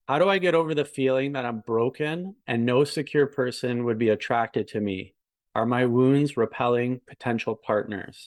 How do I get over the feeling that I'm broken and no secure person would be attracted to me? Are my wounds repelling potential partners?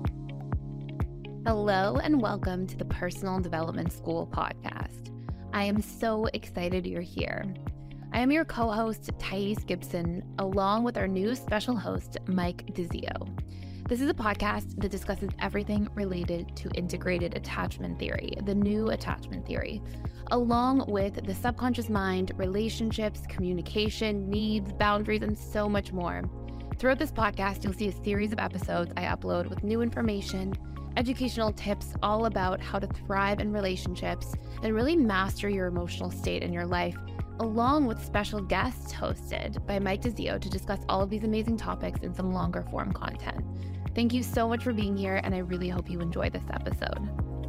Hello, and welcome to the Personal Development School podcast. I am so excited you're here. I am your co host, Thais Gibson, along with our new special host, Mike DeZio. This is a podcast that discusses everything related to integrated attachment theory, the new attachment theory, along with the subconscious mind, relationships, communication, needs, boundaries, and so much more. Throughout this podcast, you'll see a series of episodes I upload with new information, educational tips all about how to thrive in relationships and really master your emotional state in your life, along with special guests hosted by Mike DeZio to discuss all of these amazing topics in some longer form content. Thank you so much for being here, and I really hope you enjoy this episode.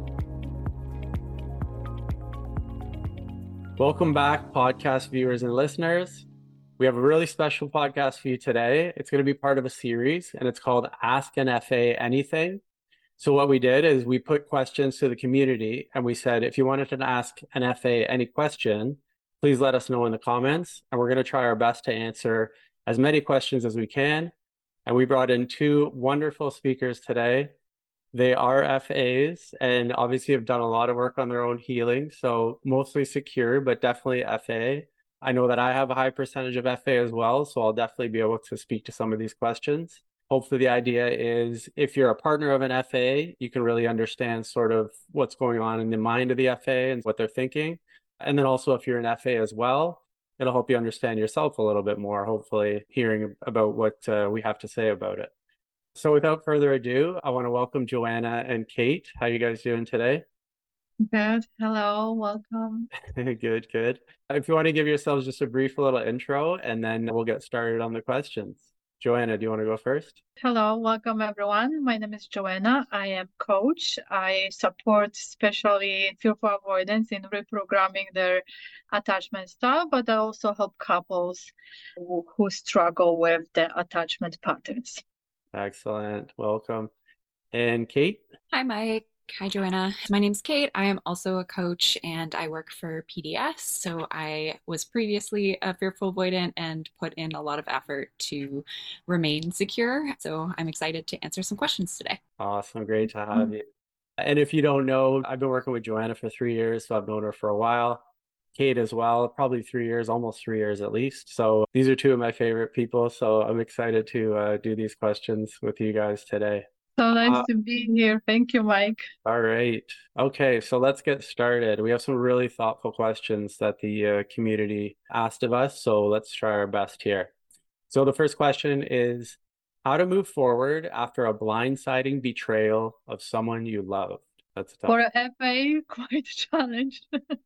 Welcome back, podcast viewers and listeners. We have a really special podcast for you today. It's going to be part of a series, and it's called Ask an FA Anything. So what we did is we put questions to the community, and we said, if you wanted to ask an FA any question, please let us know in the comments, and we're going to try our best to answer as many questions as we can. And we brought in two wonderful speakers today. They are FAs and obviously have done a lot of work on their own healing. So mostly secure, but definitely FA. I know that I have a high percentage of FA as well, so I'll definitely be able to speak to some of these questions. Hopefully the idea is if you're a partner of an FA, you can really understand sort of what's going on in the mind of the FA and what they're thinking. And then also if you're an FA as well, it'll help you understand yourself a little bit more, hopefully hearing about what we have to say about it. So without further ado, I want to welcome Joanna and Kate. How are you guys doing today? Good. Hello, welcome. Good, good. If you want to give yourselves just a brief little intro, and then we'll get started on the questions. Joanna, do you want to go first? Hello, welcome everyone. My name is Joanna. I am coach. I support especially fearful avoidance in reprogramming their attachment style, but I also help couples who struggle with the attachment patterns. Excellent. Welcome. And Kate? Hi, Mike. Hi, Joanna. My name's Kate. I am also a coach and I work for PDS. So I was previously a fearful avoidant and put in a lot of effort to remain secure. So I'm excited to answer some questions today. Awesome. Great to have you. And if you don't know, I've been working with Joanna for 3 years, so I've known her for a while. Kate as well, probably 3 years, almost 3 years at least. So these are two of my favorite people. So I'm excited to do these questions with you guys today. So nice to be here. Thank you, Mike. All right. Okay, so let's get started. We have some really thoughtful questions that the community asked of us, so let's try our best here. So the first question is, how to move forward after a blindsiding betrayal of someone you loved? That's tough. For a FA, quite a challenge.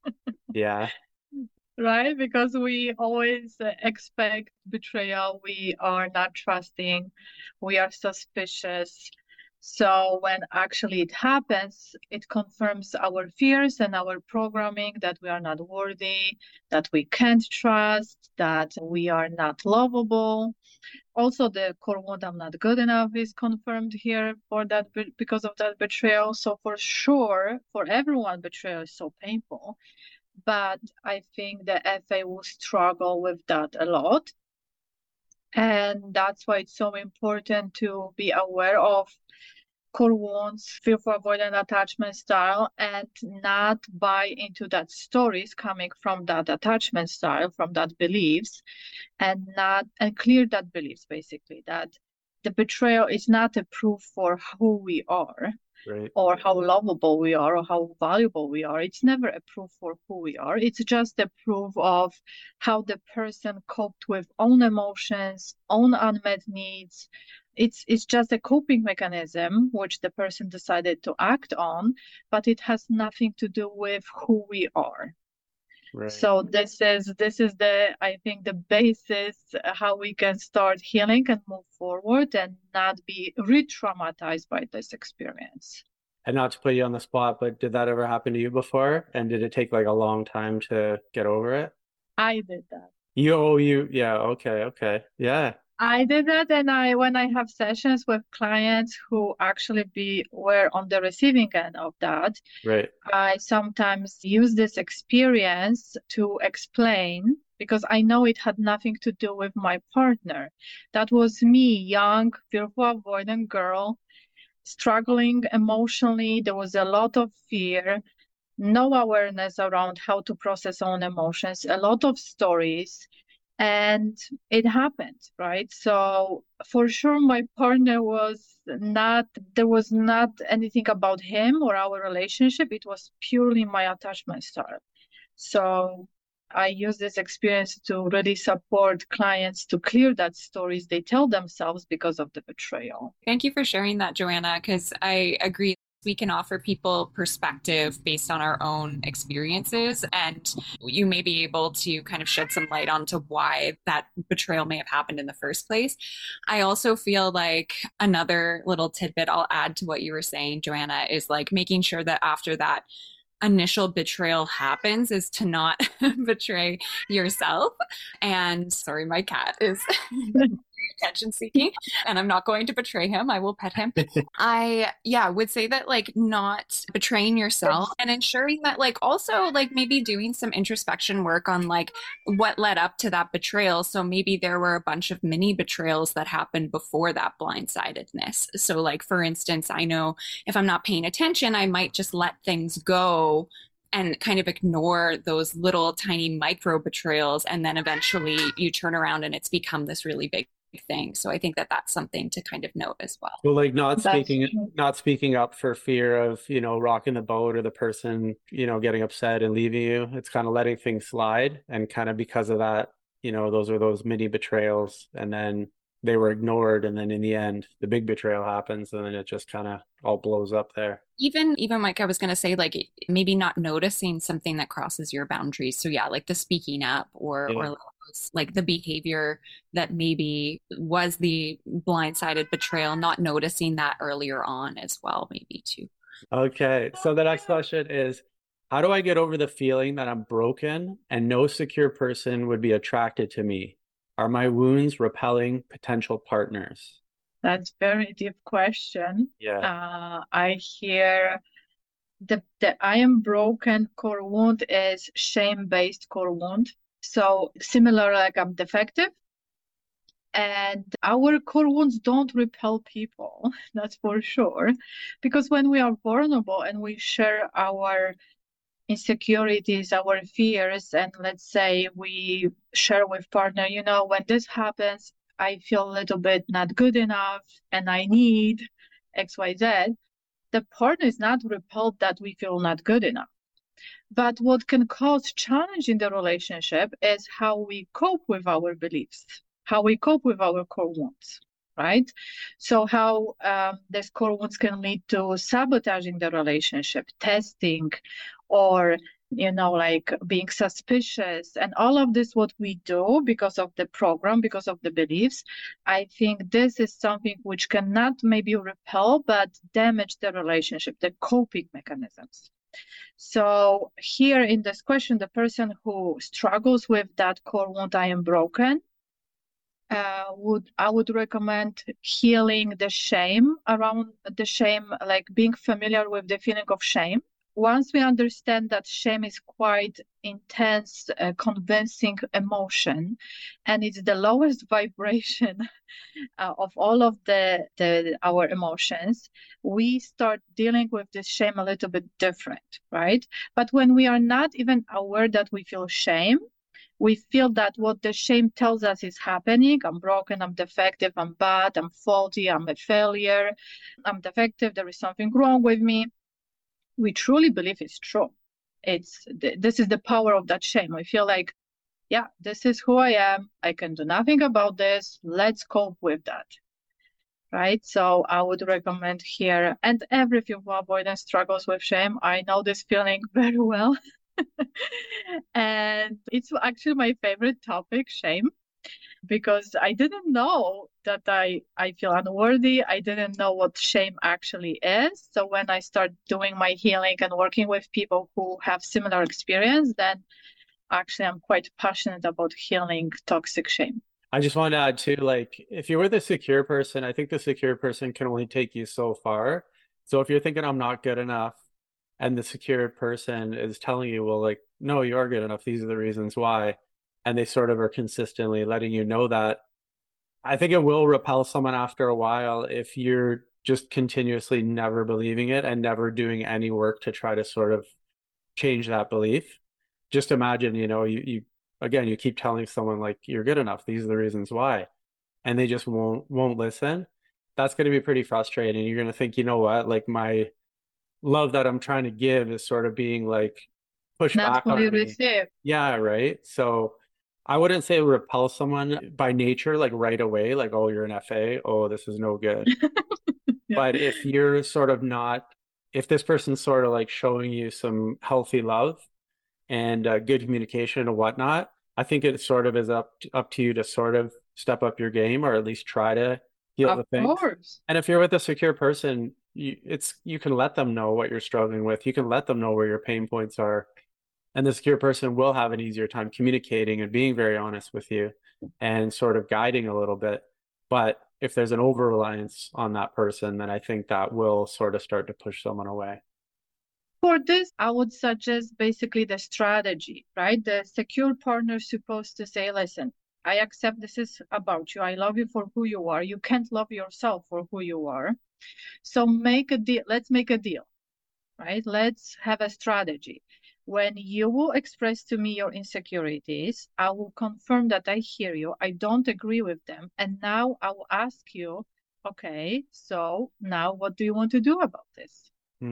Yeah. Right? Because we always expect betrayal. We are not trusting. We are suspicious. So when actually it happens, it confirms our fears and our programming that we are not worthy, that we can't trust, that we are not lovable. Also, the core wound, I'm not good enough, is confirmed here for that because of that betrayal. So for sure, for everyone, betrayal is so painful. But I think the FA will struggle with that a lot. And that's why it's so important to be aware of core wounds, fearful avoidant attachment style, and not buy into that stories coming from that attachment style, from that beliefs, and clear that beliefs basically that the betrayal is not a proof for who we are. Right. Or how lovable we are or how valuable we are. It's never a proof for who we are. It's just a proof of how the person coped with own emotions, own unmet needs. It's just a coping mechanism which the person decided to act on, but it has nothing to do with who we are. Right. So this is the, I think, the basis how we can start healing and move forward and not be re-traumatized by this experience. And not to put you on the spot, but did that ever happen to you before? And did it take like a long time to get over it? I did that. Yeah, okay, yeah. I did that, and when I have sessions with clients who actually were on the receiving end of that, Right. I sometimes use this experience to explain, because I know it had nothing to do with my partner. That was me, young, fearful, avoidant girl, struggling emotionally. There was a lot of fear, no awareness around how to process own emotions, a lot of stories, and it happened, right? So for sure, my partner there was not anything about him or our relationship. It was purely my attachment style. So I use this experience to really support clients to clear that stories they tell themselves because of the betrayal. Thank you for sharing that, Joanna, because I agree. We can offer people perspective based on our own experiences, and you may be able to kind of shed some light onto why that betrayal may have happened in the first place. I also feel like another little tidbit I'll add to what you were saying, Joanna, is like making sure that after that initial betrayal happens is to not betray yourself. And sorry, my cat is attention seeking and I'm not going to betray him. I will pet him. I would say that like not betraying yourself and ensuring that like also like maybe doing some introspection work on like what led up to that betrayal. So maybe there were a bunch of mini betrayals that happened before that blindsidedness. So like for instance, I know if I'm not paying attention, I might just let things go and kind of ignore those little tiny micro betrayals, and then eventually you turn around and it's become this really big thing. So I think that that's something to kind of note as well. Well, like not speaking up for fear of, rocking the boat or the person, getting upset and leaving you. It's kind of letting things slide. And kind of because of that, those are those mini betrayals. And then they were ignored. And then in the end, the big betrayal happens. And then it just kind of all blows up there. Even Mike, I was going to say like maybe not noticing something that crosses your boundaries. So yeah, like the speaking up or like the behavior that maybe was the blindsided betrayal, not noticing that earlier on as well, maybe too. Okay. So the next question is, how do I get over the feeling that I'm broken and no secure person would be attracted to me? Are my wounds repelling potential partners? That's a very deep question. Yeah. I hear the I am broken core wound is shame-based core wound. So similar, like I'm defective. And our core wounds don't repel people, that's for sure. Because when we are vulnerable and we share our insecurities, our fears, and let's say we share with partner, when this happens, I feel a little bit not good enough and I need XYZ. The partner is not repelled that we feel not good enough. But what can cause challenge in the relationship is how we cope with our beliefs, how we cope with our core wounds, right? So how these core wounds can lead to sabotaging the relationship, testing, or like being suspicious, and all of this what we do because of the program, because of the beliefs. I think this is something which cannot maybe repel but damage the relationship, the coping mechanisms. So here in this question, the person who struggles with that core wound, I am broken, I would recommend healing the shame around the shame, like being familiar with the feeling of shame. Once we understand that shame is quite intense, convincing emotion, and it's the lowest vibration of all of our emotions, we start dealing with this shame a little bit different, right? But when we are not even aware that we feel shame, we feel that what the shame tells us is happening. I'm broken, I'm defective, I'm bad, I'm faulty, I'm a failure, I'm defective, there is something wrong with me. We truly believe it's true. This is the power of that shame. We feel like, yeah, this is who I am. I can do nothing about this. Let's cope with that. Right? So I would recommend here, and every fearful avoidance struggles with shame. I know this feeling very well. And it's actually my favorite topic, shame, because I didn't know that I feel unworthy. I didn't know what shame actually is. So when I start doing my healing and working with people who have similar experience, then actually I'm quite passionate about healing toxic shame. I just want to add too, like if you're with a secure person, I think the secure person can only take you so far. So if you're thinking I'm not good enough and the secure person is telling you, well, like, no, you are good enough. These are the reasons why. And they sort of are consistently letting you know that. I think it will repel someone after a while if you're just continuously never believing it and never doing any work to try to sort of change that belief. Just imagine, you again, you keep telling someone like you're good enough. These are the reasons why, and they just won't listen. That's going to be pretty frustrating. You're going to think, you know what, like my love that I'm trying to give is sort of being like pushed Not back fully on me. received. Yeah, right. So I wouldn't say repel someone by nature, like right away, like, oh, you're an FA. Oh, this is no good. Yeah. But if you're sort of not, if this person's sort of like showing you some healthy love and good communication and whatnot, I think it sort of is up to you to sort of step up your game or at least try to heal Of the things. course. And if you're with a secure person, you can let them know what you're struggling with. You can let them know where your pain points are, and the secure person will have an easier time communicating and being very honest with you and sort of guiding a little bit. But if there's an over reliance on that person, then I think that will sort of start to push someone away. For this, I would suggest basically the strategy, right? The secure partner is supposed to say, listen, I accept this is about you. I love you for who you are. You can't love yourself for who you are. So make a deal. Let's make a deal, right? Let's have a strategy. When you will express to me your insecurities, I will confirm that I hear you. I don't agree with them. And now I will ask you, okay, so now what do you want to do about this?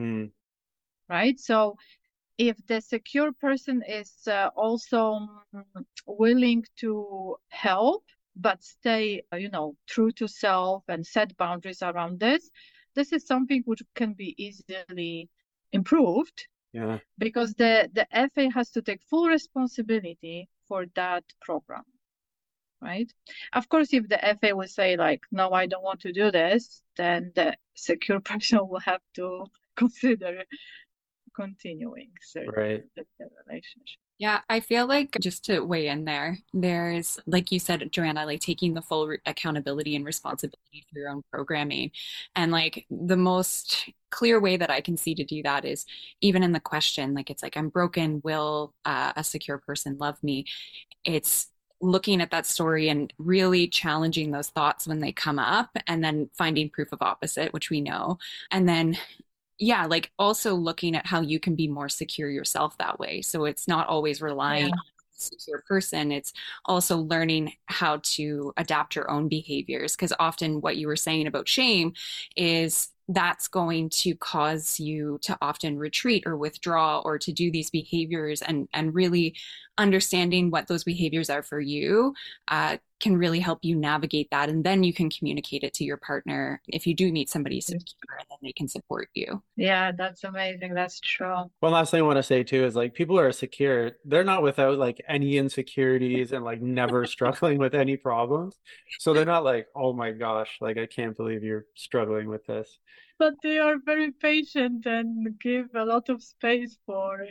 Right? So if the secure person is also willing to help, but stay, true to self and set boundaries around this, this is something which can be easily improved. Yeah. Because the FA has to take full responsibility for that program, right? Of course, if the FA will say like, no, I don't want to do this, then the secure person will have to consider continuing the relationship. Yeah, I feel like just to weigh in there's, like you said, Joanna, like taking the full accountability and responsibility for your own programming. And like the most clear way that I can see to do that is even in the question, like it's like, I'm broken, will a secure person love me? It's looking at that story and really challenging those thoughts when they come up and then finding proof of opposite, which we know. And then yeah, like also looking at how you can be more secure yourself that way. So it's not always relying on a secure person. It's also learning how to adapt your own behaviors. Because often what you were saying about shame is that's going to cause you to often retreat or withdraw or to do these behaviors, and really understanding what those behaviors are for you can really help you navigate that. And then you can communicate it to your partner if you do meet somebody secure, and then they can support you. Yeah, that's amazing. That's true. One last thing I want to say too is like people who are secure, they're not without like any insecurities and like never struggling with any problems. So they're not like, oh my gosh, like I can't believe you're struggling with this. But they are very patient and give a lot of space for,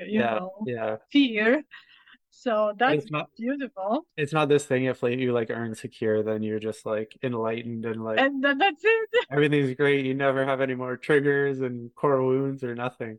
fear. So that's beautiful. It's not this thing if like you like are insecure, then you're just like enlightened and like, and then that's it. Everything's great. You never have any more triggers and core wounds or nothing.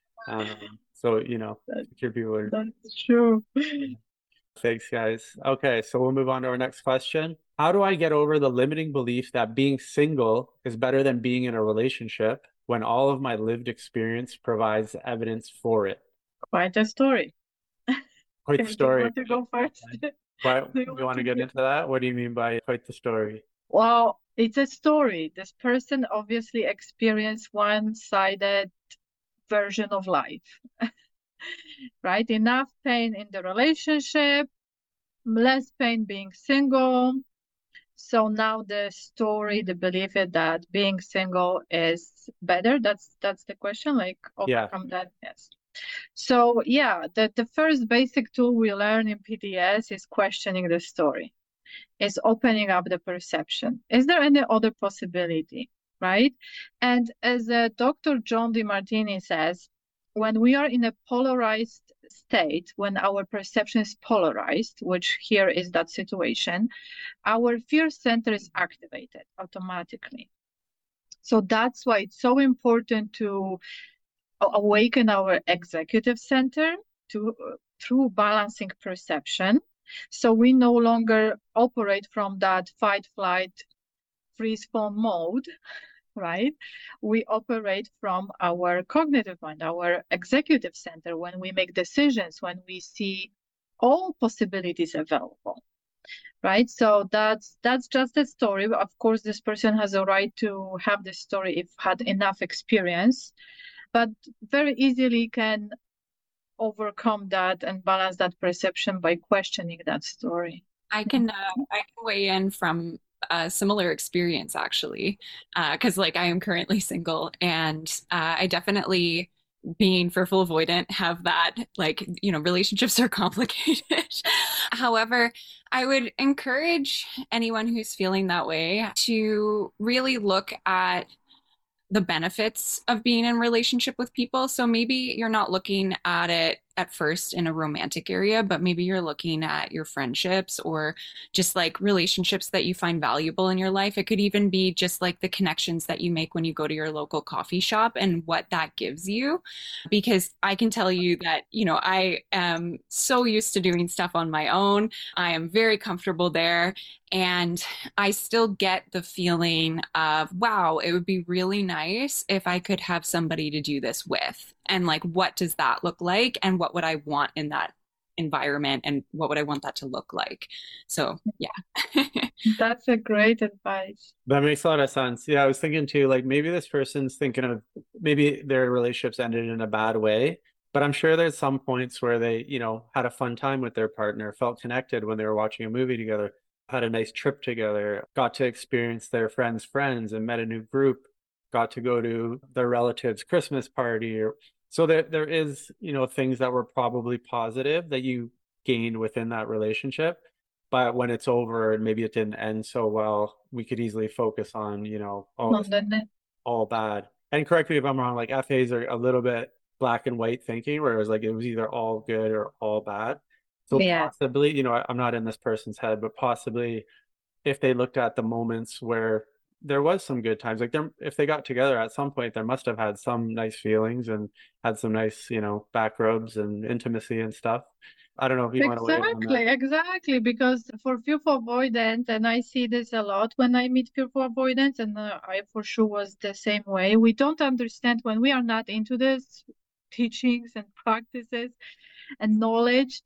So secure people are. That's true. Thanks, guys. Okay, so we'll move on to our next question. How do I get over the limiting belief that being single is better than being in a relationship when all of my lived experience provides evidence for it? Quite a story. Quite the story. Do you want to go first? You want to get into that? What do you mean by quite the story? Well, it's a story. This person obviously experienced one-sided version of life, right? Enough pain in the relationship, less pain being single. So now the story, the belief is that being single is better. That's the question, like overcome that. Yes. So yeah, the first basic tool we learn in PDS is questioning the story. Is opening up the perception. Is there any other possibility, right? And as Dr. John DeMartini says, when we are in a polarized state, when our perception is polarized, which here is that situation, our fear center is activated automatically. So that's why it's so important to awaken our executive center through balancing perception. So we no longer operate from that fight, flight, freeze, foam mode, right? We operate from our cognitive mind, our executive center, when we make decisions, when we see all possibilities available, right? So that's just a story. Of course, this person has a right to have this story if had enough experience, but very easily can overcome that and balance that perception by questioning that story. I can weigh in from a similar experience actually, because like I am currently single, and I definitely, being fearful avoidant, have that, like, you know, relationships are complicated. However, I would encourage anyone who's feeling that way to really look at the benefits of being in a relationship with people. So maybe you're not looking at it at first in a romantic area, but maybe you're looking at your friendships or just like relationships that you find valuable in your life. It could even be just like the connections that you make when you go to your local coffee shop and what that gives you. Because I can tell you that, you know, I am so used to doing stuff on my own. I am very comfortable there. And I still get the feeling of, wow, it would be really nice if I could have somebody to do this with. And like, what does that look like? And what would I want in that environment? And what would I want that to look like? So, yeah. That's a great advice. That makes a lot of sense. Yeah, I was thinking too, like maybe this person's thinking of maybe their relationships ended in a bad way, but I'm sure there's some points where they, you know, had a fun time with their partner, felt connected when they were watching a movie together, had a nice trip together, got to experience their friends' friends and met a new group, got to go to their relative's Christmas party. Or so there is, you know, things that were probably positive that you gained within that relationship. But when it's over and maybe it didn't end so well, we could easily focus on, you know, all bad. And correct me if I'm wrong, like FAs are a little bit black and white thinking, whereas like it was either all good or all bad. So Yeah. possibly, you know, I'm not in this person's head, but possibly if they looked at the moments where there was some good times, like if they got together at some point, there must have had some nice feelings and had some nice, you know, back rubs and intimacy and stuff. I don't know if you want to weigh in on that. Exactly. Because for fearful avoidant, and I see this a lot when I meet fearful avoidance, and I for sure was the same way. We don't understand when we are not into this teachings and practices and knowledge.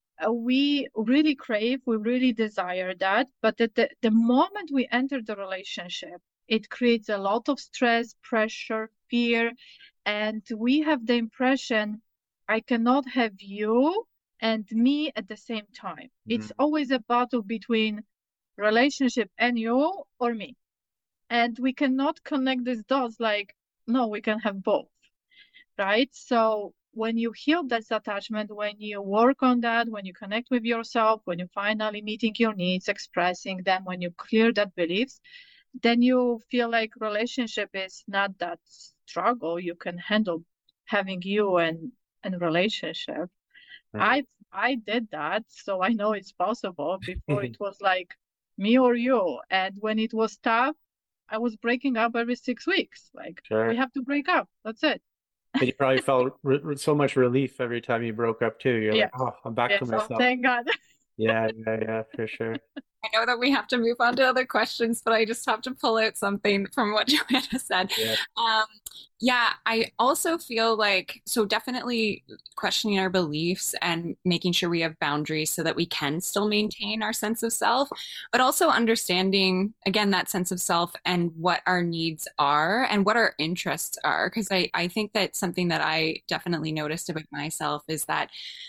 We really crave, we really desire that. But at the moment we enter the relationship, it creates a lot of stress, pressure, fear. And we have the impression, I cannot have you and me at the same time. It's always a battle between relationship and you or me. And we cannot connect these dots like, no, we can have both, right? So when you heal this attachment, when you work on that, when you connect with yourself, when you finally meeting your needs, expressing them, when you clear that beliefs, then you feel like relationship is not that struggle. You can handle having you and relationship. Right. I did that, so I know it's possible. Before it was like me or you, and when it was tough, I was breaking up every 6 weeks. Like, Sure. we have to break up. That's it. And you probably felt so much relief every time you broke up too. You're Yes. like, oh, I'm back to Yes, myself. oh, thank God. Yeah, for sure. I know that we have to move on to other questions, but I just have to pull out something from what Joanna said. Yeah. Yeah, I also feel like, so definitely questioning our beliefs and making sure we have boundaries so that we can still maintain our sense of self, but also understanding, again, that sense of self and what our needs are and what our interests are. Because I think that something that I definitely noticed about myself is that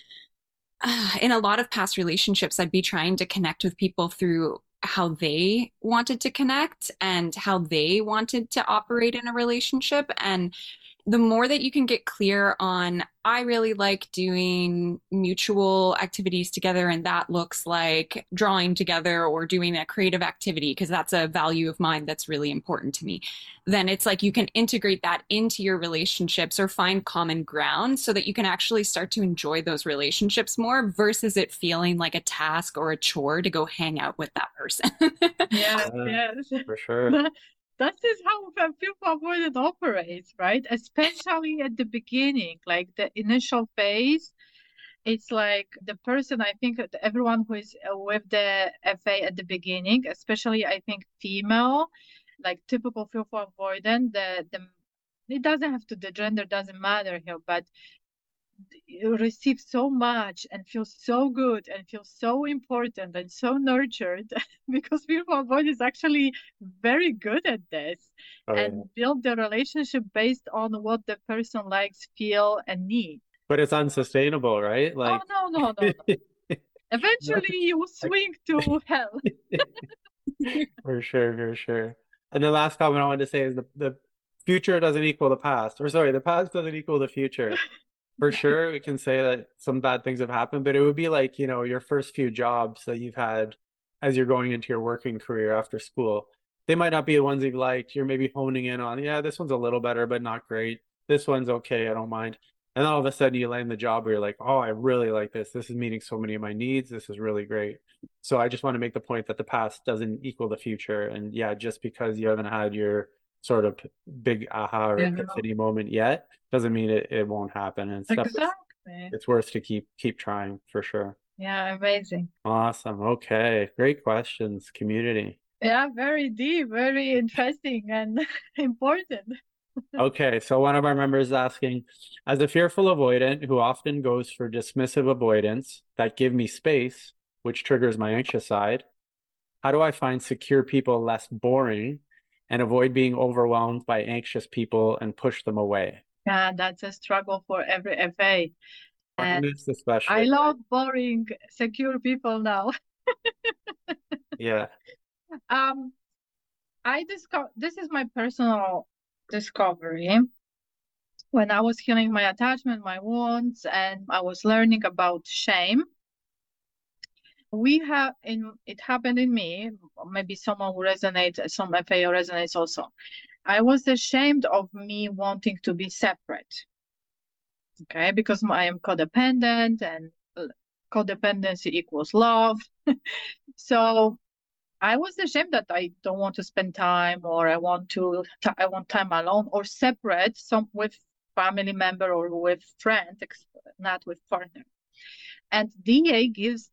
in a lot of past relationships, I'd be trying to connect with people through how they wanted to connect and how they wanted to operate in a relationship. And the more that you can get clear on, I really like doing mutual activities together, and that looks like drawing together or doing a creative activity because that's a value of mine that's really important to me. Then it's like you can integrate that into your relationships or find common ground so that you can actually start to enjoy those relationships more versus it feeling like a task or a chore to go hang out with that person. Yes, yes. For sure. That is how people avoidant operates, right? Especially at the beginning, like the initial phase. It's like the person, I think that everyone who is with the FA at the beginning, especially I think female, like typical fearful avoidant, the it doesn't have to, the gender doesn't matter here, but you receive so much and feel so good and feel so important and so nurtured because fearful avoidant is actually very good at this and build the relationship based on what the person likes, feel, and need. But it's unsustainable, right? Like, oh, no. Eventually you swing to hell. For sure, for sure. And the last comment I wanted to say is the future doesn't equal the past. Or sorry, the past doesn't equal the future. For sure, we can say that some bad things have happened, but it would be like, you know, your first few jobs that you've had as you're going into your working career after school. They might not be the ones you've liked. You're maybe honing in on, yeah, this one's a little better, but not great. This one's okay, I don't mind. And then all of a sudden you land the job where you're like, oh, I really like this. This is meeting so many of my needs. This is really great. So I just want to make the point that the past doesn't equal the future. And yeah, just because you haven't had your sort of big aha or epiphany moment yet doesn't mean it won't happen. And stuff. Exactly. It's worth to keep trying for sure. Yeah, amazing. Awesome. Okay. Great questions, community. Yeah, very deep, very interesting and important. Okay, so one of our members is asking, as a fearful avoidant who often goes for dismissive avoidance that give me space, which triggers my anxious side, how do I find secure people less boring and avoid being overwhelmed by anxious people and push them away? Yeah, that's a struggle for every FA. And especially. I love boring, secure people now. Yeah. This is my personal discovery. When I was healing my attachment, my wounds, and I was learning about shame. It happened in me, maybe someone who resonates, some FAO resonates also. I was ashamed of me wanting to be separate. Okay, because I am codependent and codependency equals love. So I was ashamed that I don't want to spend time, or I want time alone or separate, some with family member or with friend, not with partner. And DA gives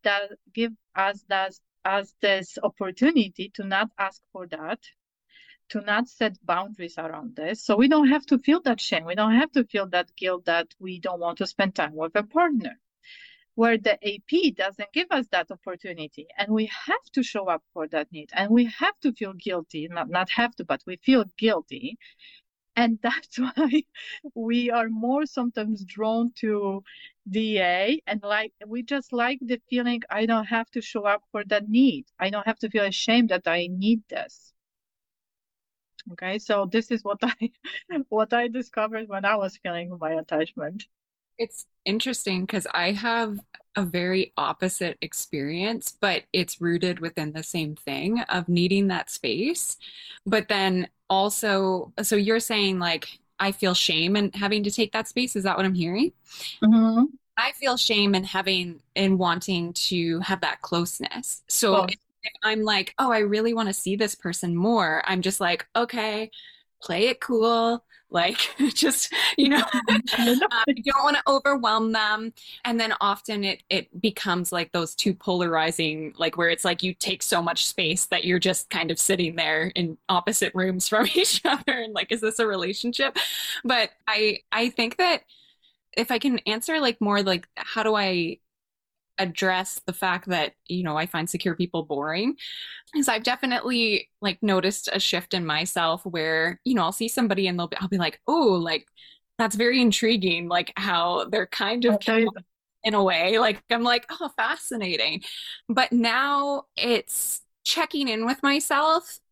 us this opportunity to not ask for that, to not set boundaries around this. So we don't have to feel that shame. We don't have to feel that guilt that we don't want to spend time with a partner. Where the AP doesn't give us that opportunity, and we have to show up for that need, and we have to feel guilty, not have to, but we feel guilty. And that's why we are more sometimes drawn to DA, and like we just like the feeling, I don't have to show up for that need. I don't have to feel ashamed that I need this. Okay, so this is what I discovered when I was feeling my attachment. It's interesting because I have a very opposite experience, but it's rooted within the same thing of needing that space. But then also, so you're saying like, I feel shame in having to take that space. Is that what I'm hearing? Mm-hmm. I feel shame in wanting to have that closeness. So if I'm like, oh, I really want to see this person more, I'm just like, okay, play it cool. Like, just, I don't want to overwhelm them. And then often it becomes like those two polarizing, like where it's like you take so much space that you're just kind of sitting there in opposite rooms from each other. And like, is this a relationship? But I think that if I can answer like more like, how do I address the fact that, I find secure people boring, is I've definitely like noticed a shift in myself where, I'll see somebody and I'll be like, oh, like that's very intriguing. Like how they're kind of in a way, like I'm like, oh, fascinating. But now it's checking in with myself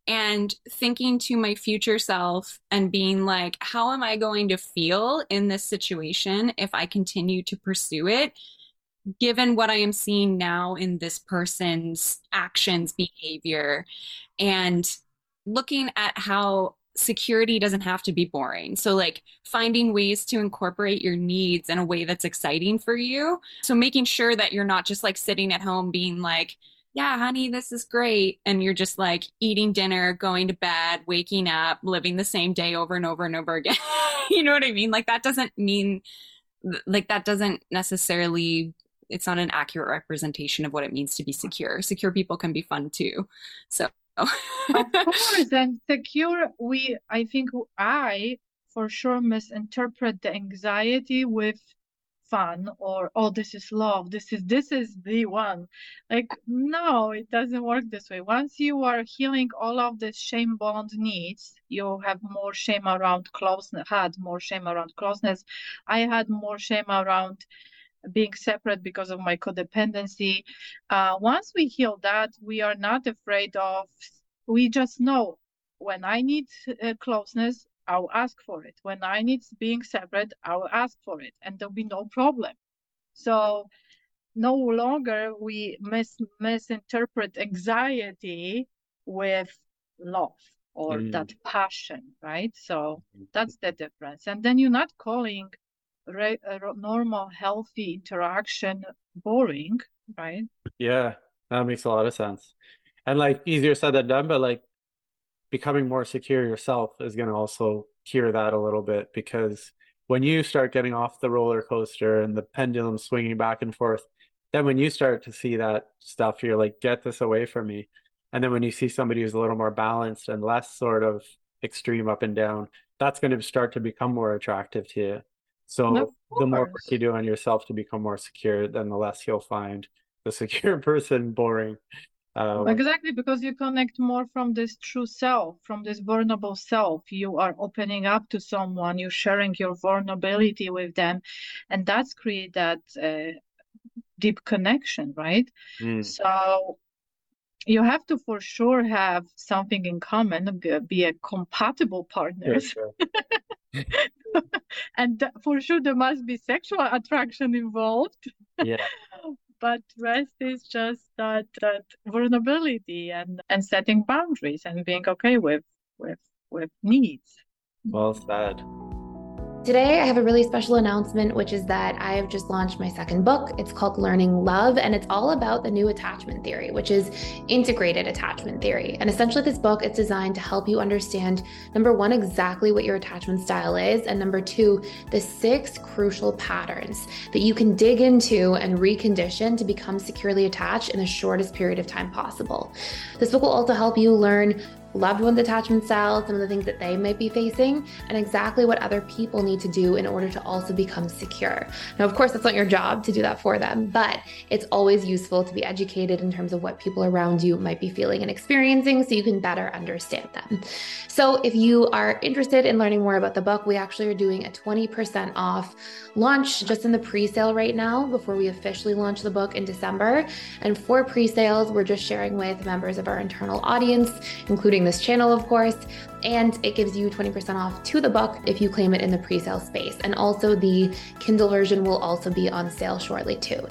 and thinking to my future self and being like, how am I going to feel in this situation if I continue to pursue it, given what I am seeing now in this person's actions, behavior, and looking at how security doesn't have to be boring. So, like, finding ways to incorporate your needs in a way that's exciting for you. So, making sure that you're not just like sitting at home being like, yeah, honey, this is great. And you're just like eating dinner, going to bed, waking up, living the same day over and over and over again. You know what I mean? Like, that doesn't mean, like, that doesn't necessarily, it's not an accurate representation of what it means to be secure. Secure people can be fun too. So, of course, and secure, I think I for sure misinterpret the anxiety with fun, or oh, this is love, this is the one. Like, no, it doesn't work this way. Once you are healing all of the shame bond needs, you have more shame around closeness, had more shame around closeness. I had more shame around being separate because of my codependency. Once we heal that, we are not afraid of, we just know when I need closeness, I'll ask for it. When I need being separate, I'll ask for it, and there'll be no problem. So no longer we misinterpret anxiety with love or that passion, right? So that's the difference. And then you're not calling normal, healthy interaction boring, right? Yeah, that makes a lot of sense. And like easier said than done, but like becoming more secure yourself is going to also cure that a little bit, because when you start getting off the roller coaster and the pendulum swinging back and forth, then when you start to see that stuff, you're like, get this away from me. And then when you see somebody who's a little more balanced and less sort of extreme up and down, that's going to start to become more attractive to you. So the more work you do on yourself to become more secure, then the less you'll find the secure person boring. Exactly, because you connect more from this true self, from this vulnerable self. You are opening up to someone, you're sharing your vulnerability with them, and that's create that deep connection, right? So you have to for sure have something in common, be a compatible partners. Sure. And for sure there must be sexual attraction involved. Yeah. But rest is just that vulnerability and setting boundaries and being okay with needs. Well said. Today, I have a really special announcement, which is that I have just launched my second book. It's called Learning Love, and it's all about the new attachment theory, which is integrated attachment theory. And essentially, this book is designed to help you understand, number one, exactly what your attachment style is, and number two, the 6 crucial patterns that you can dig into and recondition to become securely attached in the shortest period of time possible. This book will also help you learn loved ones' attachment styles, some of the things that they might be facing, and exactly what other people need to do in order to also become secure. Now, of course, that's not your job to do that for them, but it's always useful to be educated in terms of what people around you might be feeling and experiencing so you can better understand them. So if you are interested in learning more about the book, we actually are doing a 20% off launch just in the pre-sale right now before we officially launch the book in December. And for pre-sales, we're just sharing with members of our internal audience, including this channel, of course, and it gives you 20% off to the book if you claim it in the pre-sale space. And also the Kindle version will also be on sale shortly too.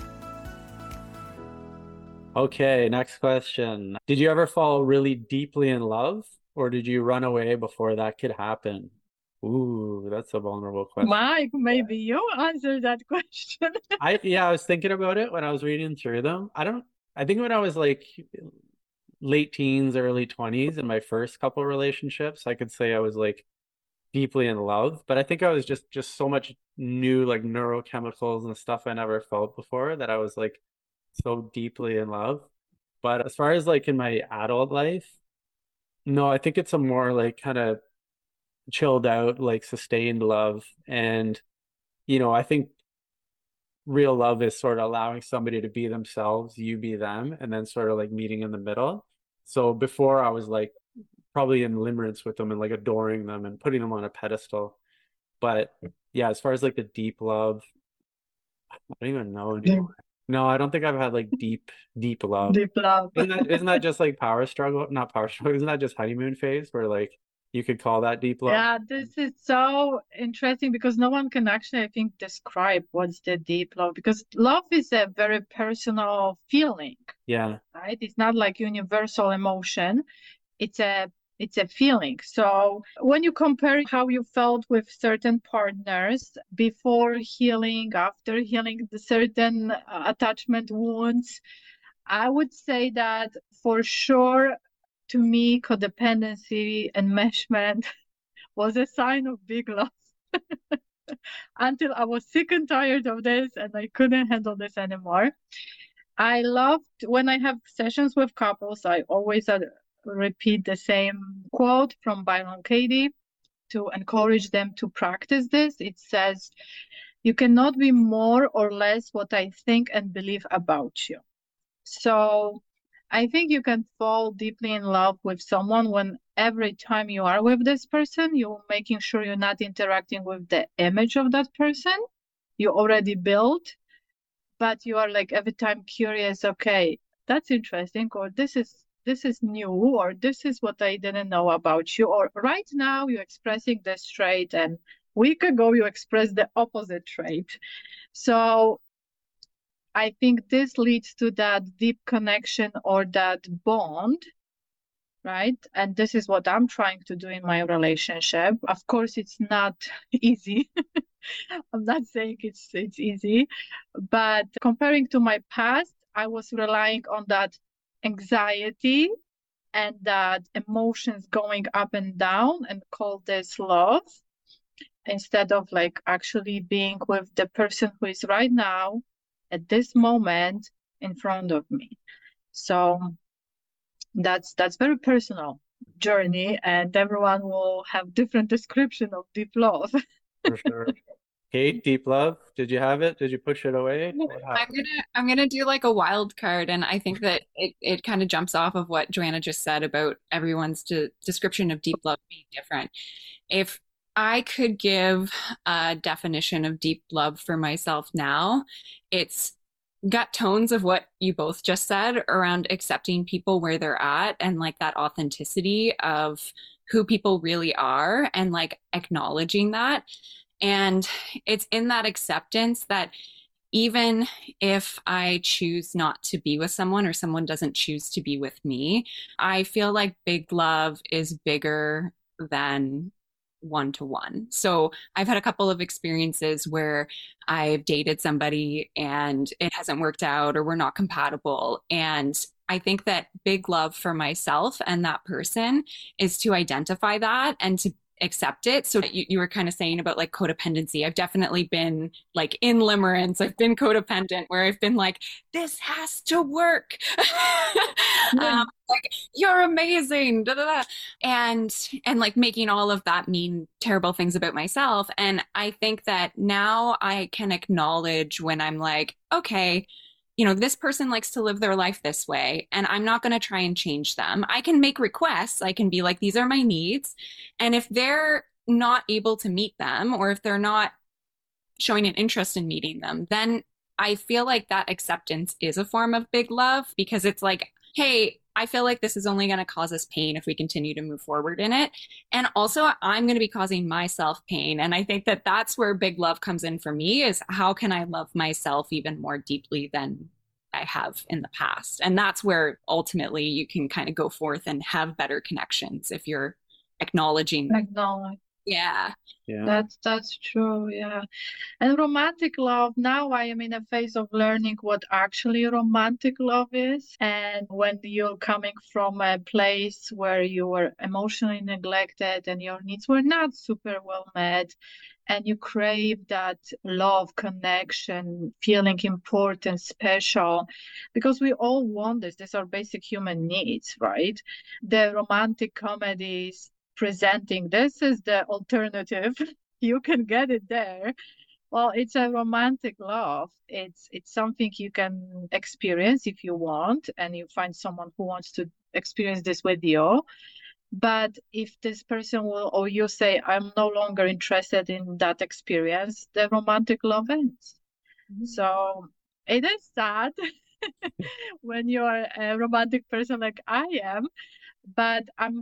Okay, next question. Did you ever fall really deeply in love, or did you run away before that could happen? Ooh, that's a vulnerable question. Mike, maybe you answer that question. I was thinking about it when I was reading through them. I think when I was like late teens, early 20s in my first couple relationships, I could say I was like deeply in love, but I think I was just so much new like neurochemicals and stuff I never felt before that I was like so deeply in love. But as far as like in my adult life, no, I think it's a more like kind of chilled out, like sustained love. And I think real love is sort of allowing somebody to be themselves, you be them, and then sort of like meeting in the middle. So before I was like probably in limerence with them and like adoring them and putting them on a pedestal. But yeah, as far as like the deep love, I don't even know anymore. No, I don't think I've had like deep love. Deep love. Isn't that just like power struggle? Not power struggle. Isn't that just honeymoon phase where like you could call that deep love? Yeah, this is so interesting because no one can actually, I think, describe what's the deep love because love is a very personal feeling, Yeah. right? It's not like universal emotion. It's a feeling. So when you compare how you felt with certain partners before healing, after healing the certain attachment wounds, I would say that for sure, to me, codependency, enmeshment was a sign of big loss until I was sick and tired of this and I couldn't handle this anymore. I loved when I have sessions with couples, I always repeat the same quote from Byron Katie to encourage them to practice this. It says, "You cannot be more or less what I think and believe about you." So I think you can fall deeply in love with someone when every time you are with this person, you're making sure you're not interacting with the image of that person you already built, but you are like every time curious, okay, that's interesting, or this is new, or this is what I didn't know about you, or right now you're expressing this trait and week ago you expressed the opposite trait. So I think this leads to that deep connection or that bond, right? And this is what I'm trying to do in my relationship. Of course, it's not easy. I'm not saying it's easy, but comparing to my past, I was relying on that anxiety and that emotions going up and down and call this love instead of like actually being with the person who is right now at this moment in front of me. So that's very personal journey, and everyone will have different description of deep love. For sure. Kate, deep love. Did you have it? Did you push it away? What happened? I'm gonna do like a wild card, and I think that it kind of jumps off of what Joanna just said about everyone's description of deep love being different. If I could give a definition of deep love for myself now, it's got tones of what you both just said around accepting people where they're at and like that authenticity of who people really are and like acknowledging that. And it's in that acceptance that even if I choose not to be with someone or someone doesn't choose to be with me, I feel like big love is bigger than one to one. So I've had a couple of experiences where I've dated somebody and it hasn't worked out or we're not compatible. And I think that big love for myself and that person is to identify that and to accept it. So you were kind of saying about like codependency. I've definitely been like in limerence. I've been codependent where I've been like, this has to work. Like you're amazing. Da, da, da. And like making all of that mean terrible things about myself. And I think that now I can acknowledge when I'm like, okay, this person likes to live their life this way, and I'm not going to try and change them. I can make requests. I can be like, these are my needs. And if they're not able to meet them, or if they're not showing an interest in meeting them, then I feel like that acceptance is a form of big love because it's like, hey, I feel like this is only going to cause us pain if we continue to move forward in it. And also, I'm going to be causing myself pain. And I think that that's where big love comes in for me is how can I love myself even more deeply than I have in the past? And that's where ultimately you can kind of go forth and have better connections if you're acknowledging. Acknowledge. Yeah. Yeah. That's true, yeah. And romantic love, now I am in a phase of learning what actually romantic love is. And when you're coming from a place where you were emotionally neglected and your needs were not super well met, and you crave that love, connection, feeling important, special, because we all want this. These are basic human needs, right? The romantic comedies presenting this is the alternative. You can get it there. Well, it's a romantic love. It's something you can experience if you want, and you find someone who wants to experience this with you. But if this person will, or you say, I'm no longer interested in that experience, the romantic love ends. So it is sad when you're a romantic person like I am, but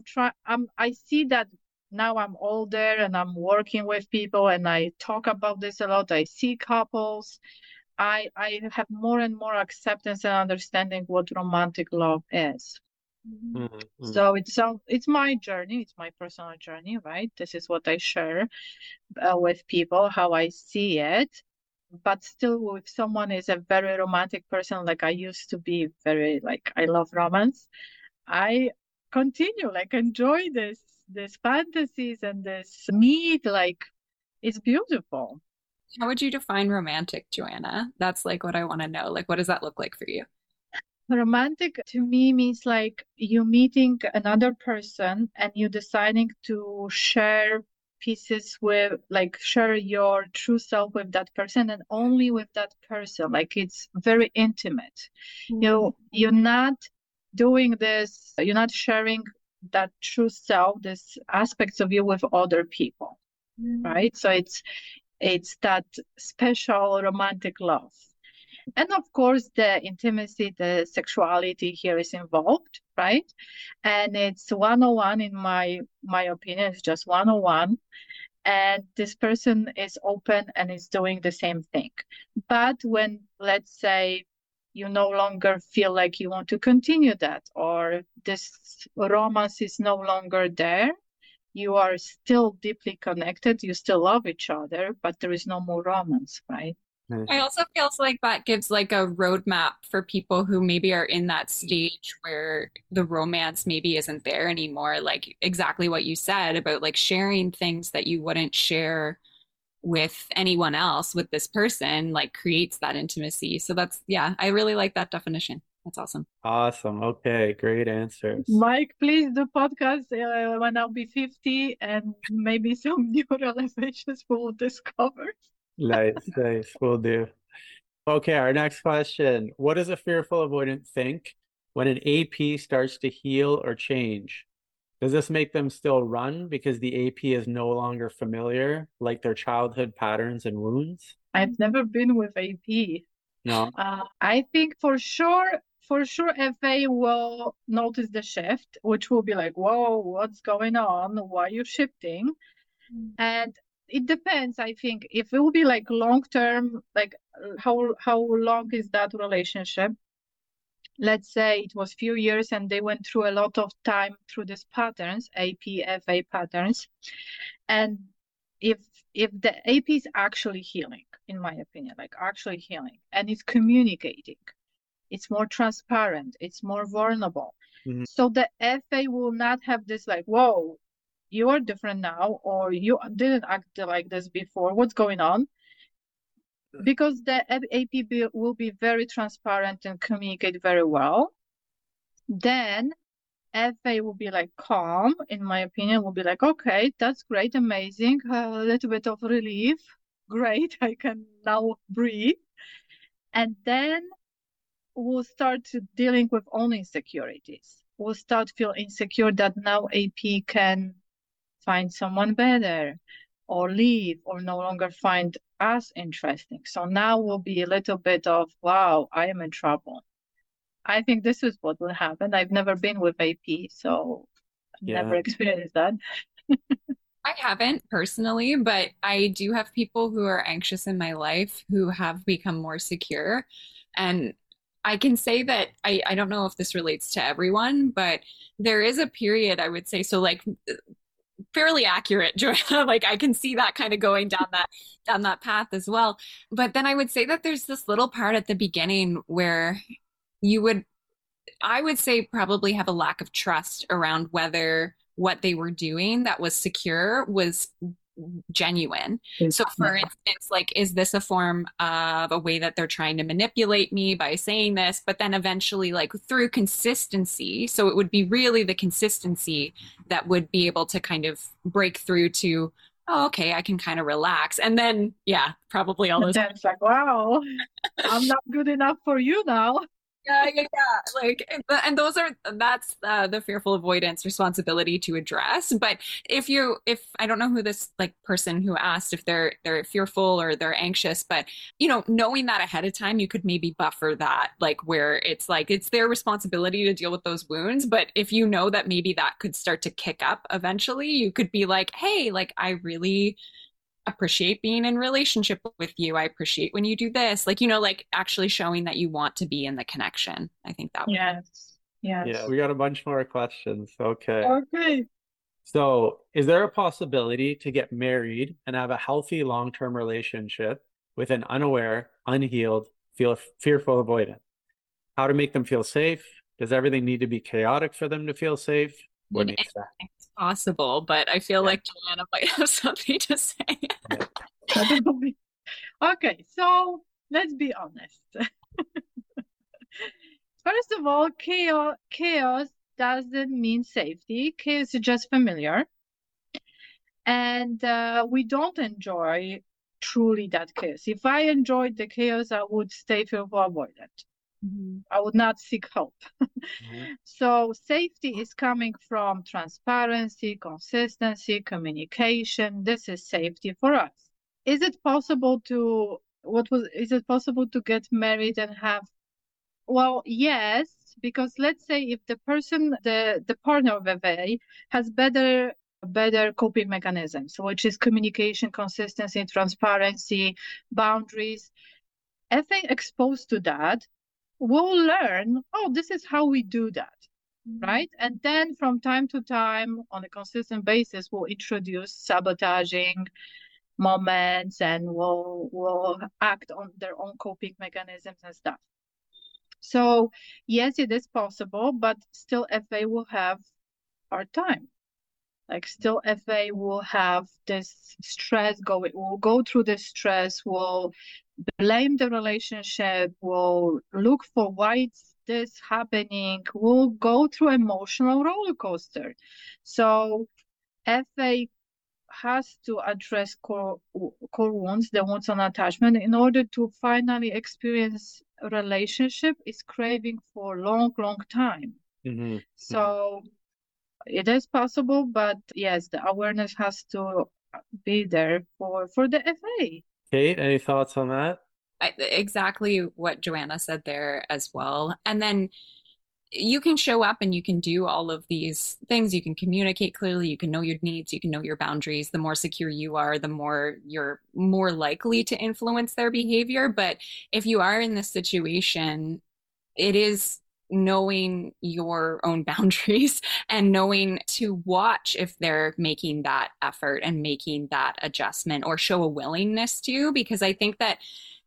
I see that now I'm older and I'm working with people and I talk about this a lot. I see couples. I have more and more acceptance and understanding what romantic love is. Mm-hmm. So it's my journey, it's my personal journey, right? This is what I share with people, how I see it. But still, if someone is a very romantic person, like I used to be, very like I love romance, I continue like enjoy this fantasies and this meet, like it's beautiful. How would you define romantic, Joanna? That's like what I want to know. Like, what does that look like for you? Romantic to me means like you meeting another person and you deciding to share pieces with, like share your true self with that person and only with that person. Like it's very intimate. You're not doing this, you're not sharing that true self, this aspects of you with other people, right? So it's that special romantic love. And of course, the intimacy, the sexuality here is involved, right? And it's 101 in my opinion, it's just 101. And this person is open and is doing the same thing. But when, let's say, you no longer feel like you want to continue that, or this romance is no longer there, you are still deeply connected, you still love each other, but there is no more romance, right? I also feels like that gives like a roadmap for people who maybe are in that stage where the romance maybe isn't there anymore. Like exactly what you said about like sharing things that you wouldn't share with anyone else with this person, like creates that intimacy. So that's, yeah, I really like that definition. That's awesome. Awesome. Okay, great answers. Mike, please do podcast when I'll be 50 and maybe some new realizations we'll discover. Nice, nice. Will do. Okay, our next question. What does a fearful avoidant think when an AP starts to heal or change? Does this make them still run because the AP is no longer familiar, like their childhood patterns and wounds? I've never been with AP. No. I think for sure, FA will notice the shift, which will be like, whoa, what's going on? Why are you shifting? And it depends, I think. If it will be like long term, like how long is that relationship? Let's say it was few years and they went through a lot of time through these patterns, AP, FA patterns. And if the AP is actually healing, in my opinion, like actually healing, and it's communicating, it's more transparent, it's more vulnerable. Mhm. So the FA will not have this like, whoa, you are different now, or you didn't act like this before. What's going on? Because the AP will be very transparent and communicate very well. Then FA will be like calm, in my opinion, will be like, okay, that's great, amazing, a little bit of relief. Great, I can now breathe. And then we'll start dealing with own insecurities. We'll start feel insecure that now AP can find someone better or leave or no longer find us interesting. So now will be a little bit of, wow, I am in trouble. I think this is what will happen. I've never been with AP, so I've never experienced that. I haven't personally, but I do have people who are anxious in my life who have become more secure. And I can say that I don't know if this relates to everyone, but there is a period I would say, so like fairly accurate, Joanna. Like I can see that kind of going down that path as well. But then I would say that there's this little part at the beginning where I would say probably have a lack of trust around whether what they were doing that was secure was genuine. So for instance, like, is this a form of a way that they're trying to manipulate me by saying this? But then eventually, like through consistency, so it would be really the consistency that would be able to kind of break through to, oh, okay, I can kind of relax. And then, yeah, probably all those. It's like, wow, I'm not good enough for you now. Like, and that's the fearful avoidance responsibility to address. But if I don't know who this like person who asked if they're fearful or they're anxious, but knowing that ahead of time, you could maybe buffer that, like where it's like it's their responsibility to deal with those wounds. But if you know that maybe that could start to kick up eventually, you could be like, hey, like I really appreciate being in relationship with you. I appreciate when you do this. Like, like actually showing that you want to be in the connection. I think that would. Yes. Yeah, Yes. we got a bunch more questions. Okay. Okay. So, is there a possibility to get married and have a healthy long-term relationship with an unaware, unhealed, fearful avoidant? How to make them feel safe? Does everything need to be chaotic for them to feel safe? What needs that? It's possible, but I feel like Joanna might have something to say. Okay, so let's be honest. First of all, chaos doesn't mean safety. Chaos is just familiar. And we don't enjoy truly that chaos. If I enjoyed the chaos, I would stay fearful avoidant. I would not seek help. So safety is coming from transparency, consistency, communication. This is safety for us. Is it possible to get married and have, well, yes, because let's say if the person, the partner of FA has better coping mechanisms, which is communication, consistency, transparency, boundaries, FA exposed to that will learn, oh, this is how we do that, right? And then from time to time, on a consistent basis, we'll introduce sabotaging moments and will act on their own coping mechanisms and stuff. So yes, it is possible, but still FA will have hard time. Like still FA will have this stress will go through this stress, will blame the relationship, will look for why it's this happening, will go through emotional roller coaster. So FA has to address core wounds, the wounds on attachment, in order to finally experience a relationship is craving for long time. So it is possible, but yes, the awareness has to be there for the FA. Kate, any thoughts on that? Exactly what Joanna said there as well. And then you can show up and you can do all of these things. You can communicate clearly. You can know your needs. You can know your boundaries. The more secure you are, the more you're more likely to influence their behavior. But if you are in this situation, it is knowing your own boundaries and knowing to watch if they're making that effort and making that adjustment or show a willingness to, because I think that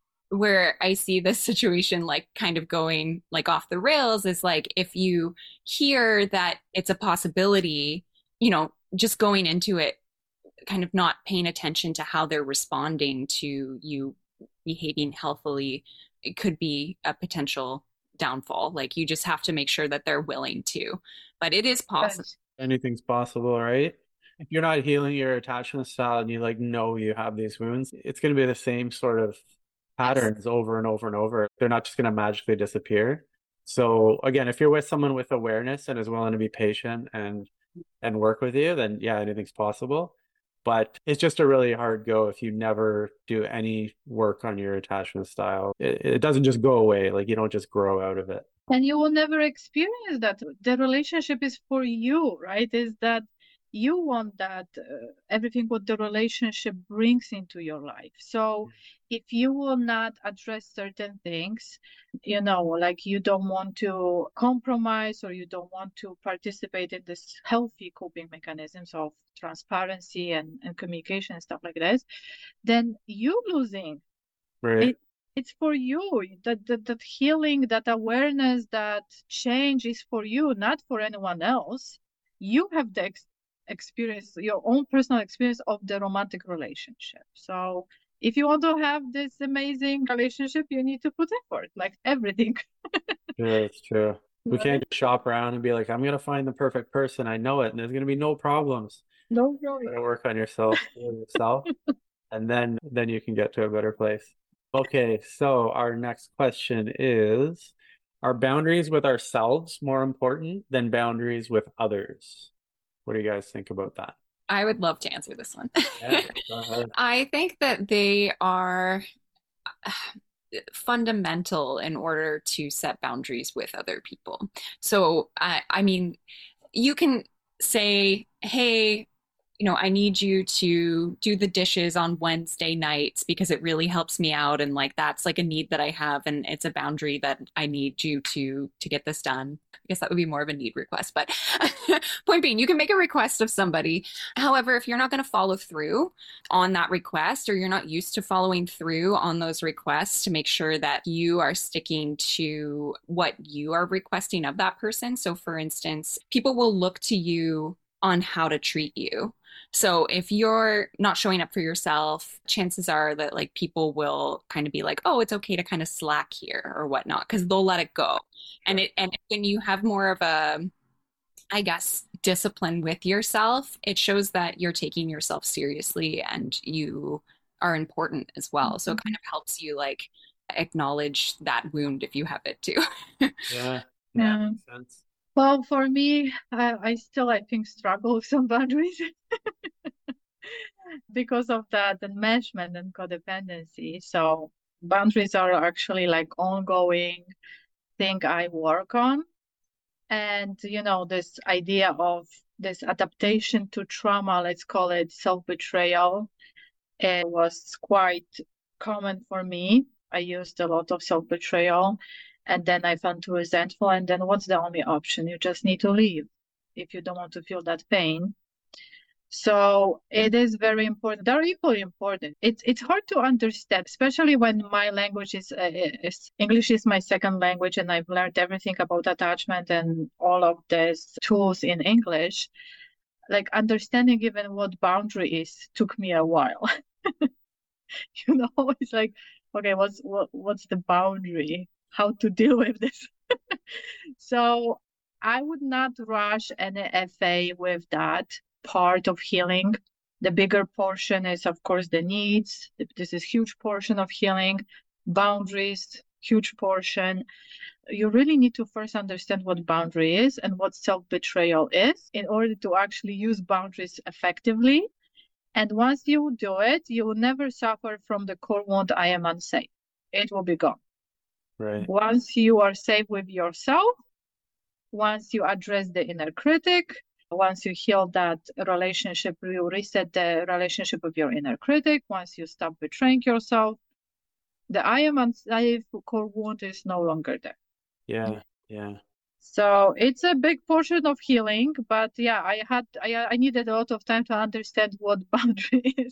where I see this situation like kind of going like off the rails is like if you hear that it's a possibility, just going into it kind of not paying attention to how they're responding to you behaving healthily, it could be a potential downfall. Like you just have to make sure that they're willing to, but it is possible. Anything's possible, right? If you're not healing your attachment style and you know you have these wounds, it's going to be the same sort of patterns over and over and over. They're not just going to magically disappear. So again, if you're with someone with awareness and is willing to be patient and work with you, then yeah, anything's possible. But it's just a really hard go if you never do any work on your attachment style. It doesn't just go away. Like you don't just grow out of it. And you will never experience that. The relationship is for you, right? Is that you want that everything what the relationship brings into your life. So if you will not address certain things, like you don't want to compromise or you don't want to participate in this healthy coping mechanisms of transparency and communication and stuff like this, then you're losing. Right. It's for you. That healing, that awareness, that change is for you, not for anyone else. You have the experience, your own personal experience of the romantic relationship. So if you want to have this amazing relationship, you need to put effort, like everything. Yeah, it's true. We can't just shop around and be like, I'm going to find the perfect person. I know it. And there's going to be no problems. No problem. You gotta work on yourself, and then you can get to a better place. Okay, so our next question is, Are boundaries with ourselves more important than boundaries with others? What do you guys think about that? I would love to answer this one. Yeah, go ahead. I think that they are fundamental in order to set boundaries with other people. So, I mean, you can say, hey, I need you to do the dishes on Wednesday nights because it really helps me out. And like, that's like a need that I have. And it's a boundary that I need you to get this done. I guess that would be more of a need request, but point being, you can make a request of somebody. However, if you're not going to follow through on that request, or you're not used to following through on those requests to make sure that you are sticking to what you are requesting of that person. So for instance, people will look to you on how to treat you. So if you're not showing up for yourself, chances are that like people will kind of be like, oh, it's okay to kind of slack here or whatnot, because they'll let it go. And when you have more of a, I guess, discipline with yourself, it shows that you're taking yourself seriously and you are important as well. So it kind of helps you like acknowledge that wound if you have it too. Yeah, Yeah. makes sense. Well, for me, I still, I think, struggle with some boundaries because of that enmeshment and codependency. So boundaries are actually like ongoing thing I work on. And, this idea of this adaptation to trauma, let's call it self-betrayal, it was quite common for me. I used a lot of self-betrayal. And then I felt too resentful. And then what's the only option? You just need to leave if you don't want to feel that pain. So it is very important. They're equally important. It's hard to understand, especially when my language is English is my second language, and I've learned everything about attachment and all of these tools in English. Like understanding even what boundary is took me a while. It's like, okay, what's the boundary? How to deal with this? So I would not rush any FA with that part of healing. The bigger portion is, of course, the needs. This is huge portion of healing. Boundaries, huge portion. You really need to first understand what boundary is and what self-betrayal is in order to actually use boundaries effectively. And once you do it, you will never suffer from the core wound, I am unsafe. It will be gone. Right. Once you are safe with yourself, once you address the inner critic, once you heal that relationship, you reset the relationship with your inner critic, once you stop betraying yourself, the I am unsafe core wound is no longer there. Yeah, yeah. So it's a big portion of healing, but yeah, I needed a lot of time to understand what boundary is.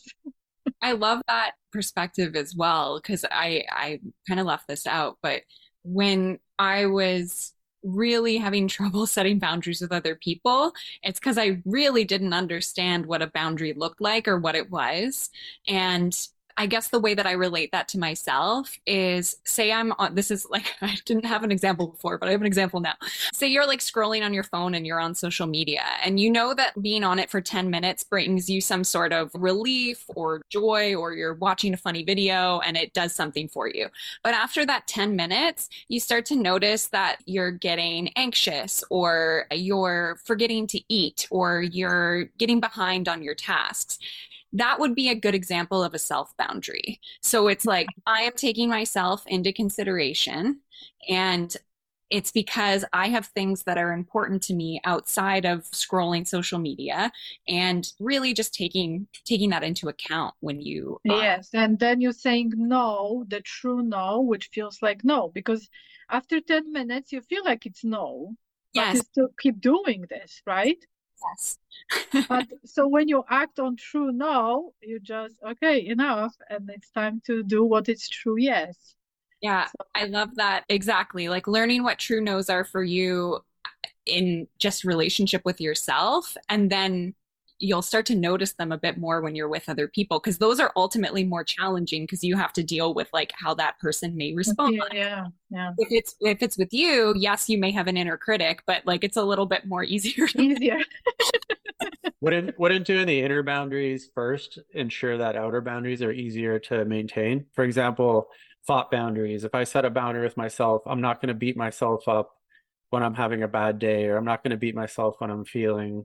I love that perspective as well, because I kind of left this out, but when I was really having trouble setting boundaries with other people, it's because I really didn't understand what a boundary looked like or what it was. And I guess the way that I relate that to myself is, say I'm on, this is like, I didn't have an example before, but I have an example now. Say you're like scrolling on your phone and you're on social media, and you know that being on it for 10 minutes brings you some sort of relief or joy, or you're watching a funny video and it does something for you. But after that 10 minutes, you start to notice that you're getting anxious, or you're forgetting to eat, or you're getting behind on your tasks. That would be a good example of a self boundary. So it's like, I am taking myself into consideration, and it's because I have things that are important to me outside of scrolling social media, and really just taking that into account when you Yes, and then you're saying no, the true no, which feels like no, because after 10 minutes you feel like it's no, but Yes. you still keep doing this, right? Yes. But so when you act on true no, you just, okay, enough, and it's time to do what is true yes. Yeah, So, I love that. Exactly. Like learning what true no's are for you in just relationship with yourself, and then you'll start to notice them a bit more when you're with other people, because those are ultimately more challenging, because you have to deal with like how that person may respond. yeah. If it's with you, yes, you may have an inner critic, but like it's a little bit more easier. Easier. Wouldn't doing the inner boundaries first ensure that outer boundaries are easier to maintain? For example, thought boundaries. If I set a boundary with myself, I'm not going to beat myself up when I'm having a bad day, or I'm not going to beat myself when I'm feeling,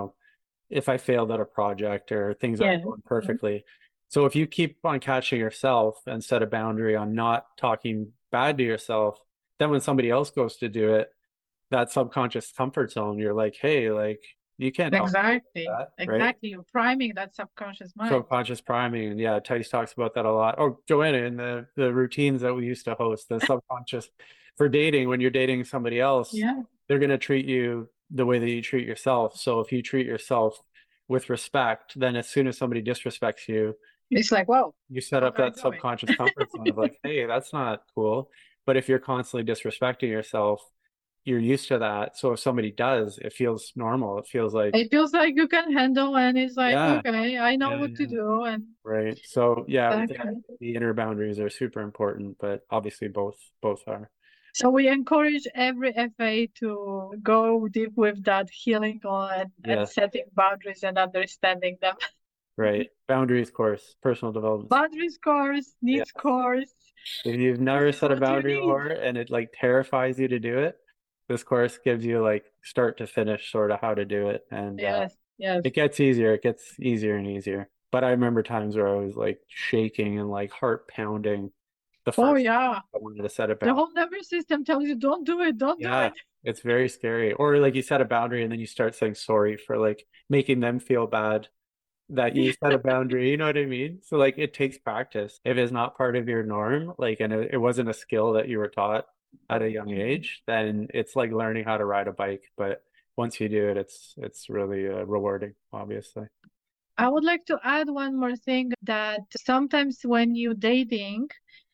if I failed at a project or things Yeah. aren't going perfectly. So if you keep on catching yourself and set a boundary on not talking bad to yourself, then when somebody else goes to do it, that subconscious comfort zone, you're like, hey, like you can't talk Exactly. about that, right? Exactly. You're priming that subconscious mind. Subconscious priming. And yeah, Tice talks about that a lot. Oh, Joanna, in the routines that we used to host, the subconscious for dating, when you're dating somebody else, Yeah. they're going to treat you the way that you treat yourself. So if you treat yourself with respect, then as soon as somebody disrespects you, It's like, whoa, you set what up are you that doing? subconscious comfort zone of like, hey, that's not cool. But if you're constantly disrespecting yourself, you're used to that. So if somebody does, it feels normal. It feels like, It feels like you can handle, and it's like, yeah, okay, I know yeah, what to yeah. do. And Right. So yeah, I think exactly. the inner boundaries are super important, but obviously both are. So we encourage every FA to go deep with that healing on and Yes, setting boundaries and understanding them. right. Boundaries course, personal development. Boundaries course, Yeah. needs course. If you've never This is set a what you boundary need. before and it like terrifies you to do it, this course gives you like start to finish sort of how to do it. And Yes, yes. it gets easier. It gets easier and easier. But I remember times where I was like shaking and like heart pounding the Oh first time yeah. I wanted to set a The boundary. whole nervous system tells you don't do it, don't do Yeah, it. it's very scary. Or like you set a boundary and then you start saying sorry for like making them feel bad that you set a boundary, you know what I mean? So like it takes practice. If it's not part of your norm, like and it wasn't a skill that you were taught at a young age, then it's like learning how to ride a bike. But once you do it, it's really rewarding, obviously. I would like to add one more thing, that sometimes when you're dating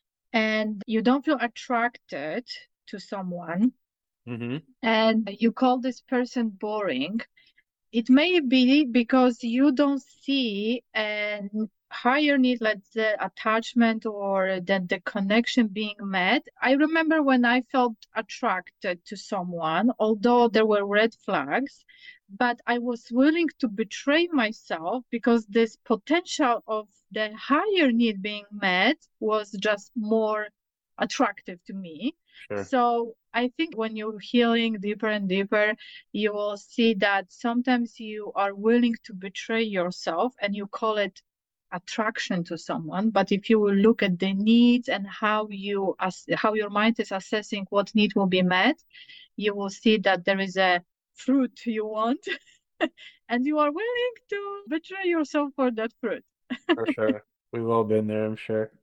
and you don't feel attracted to someone Mm-hmm. and you call this person boring, it may be because you don't see a higher need, like the attachment or the connection being met. I remember when I felt attracted to someone, although there were red flags, but I was willing to betray myself because this potential of the higher need being met was just more attractive to me. Sure. So I think when you're healing deeper and deeper, you will see that sometimes you are willing to betray yourself and you call it attraction to someone. But if you will look at the needs and how your mind is assessing what need will be met, you will see that there is a fruit you want and you are willing to betray yourself for that fruit. For sure. We've all been there, I'm sure.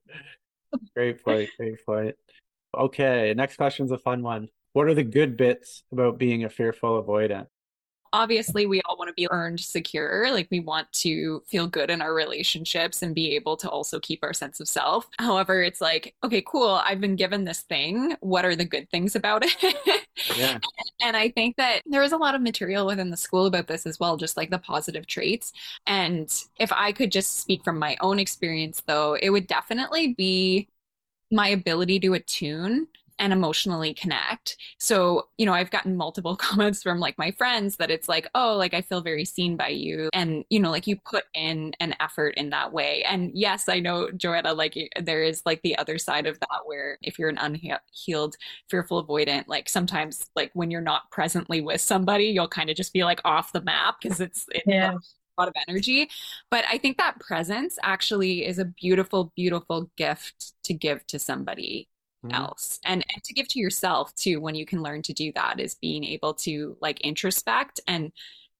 Great point. Great point. Okay, next question's a fun one. What are the good bits about being a fearful avoidant? Obviously, we all want to be earned secure. Like, we want to feel good in our relationships and be able to also keep our sense of self. However, it's like, okay, cool. I've been given this thing. What are the good things about it? Yeah. And I think that there is a lot of material within the school about this as well, just like the positive traits. And if I could just speak from my own experience, though, it would definitely be my ability to attune and emotionally connect. So, I've gotten multiple comments from like my friends that it's like, oh, like I feel very seen by you. And, like you put in an effort in that way. And yes, I know, Joanna, like there is like the other side of that where if you're an unhealed, fearful avoidant, like sometimes like when you're not presently with somebody, you'll kind of just be like off the map because it's Yeah. a lot of energy. But I think that presence actually is a beautiful, beautiful gift to give to somebody else and to give to yourself too. When you can learn to do that, is being able to like introspect and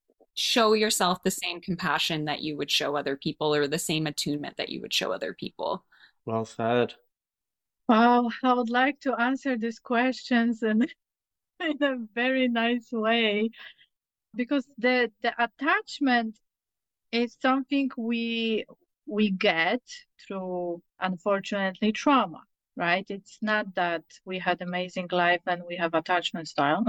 show yourself the same compassion that you would show other people, or the same attunement that you would show other people. Well said. Well, I would like to answer these questions in a very nice way, because the attachment is something we get through, unfortunately, trauma, right? It's not that we had amazing life and we have attachment style.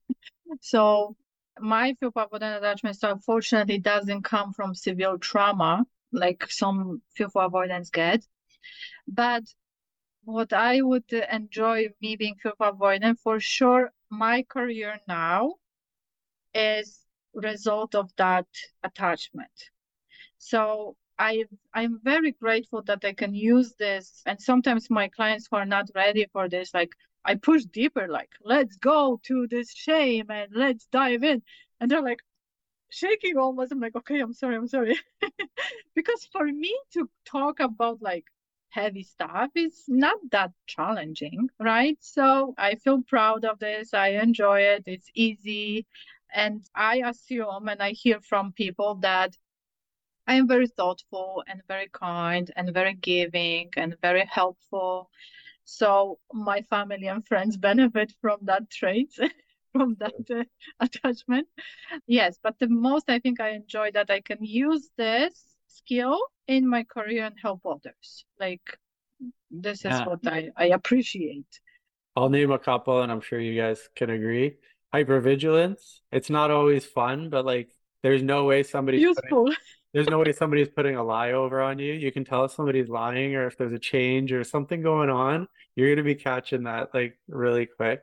So my fearful avoidant attachment style fortunately doesn't come from severe trauma like some fearful avoidance get. But what I would enjoy me being fearful avoidant, for sure, my career now is result of that attachment. So I'm very grateful that I can use this. And sometimes my clients who are not ready for this, like I push deeper, like, let's go to this shame and let's dive in. And they're like shaking almost. I'm like, okay, I'm sorry, I'm sorry. Because for me to talk about like heavy stuff is not that challenging, right? So I feel proud of this. I enjoy it. It's easy. And I assume and I hear from people that I am very thoughtful and very kind and very giving and very helpful. So my family and friends benefit from that trait, from that attachment. Yes, but the most I think I enjoy that I can use this skill in my career and help others. Like this is Yeah. what I appreciate. I'll name a couple and I'm sure you guys can agree. Hypervigilance. It's not always fun, but like there's no way Useful. somebody's putting a lie over on you. You can tell if somebody's lying or if there's a change or something going on. You're gonna be catching that like really quick.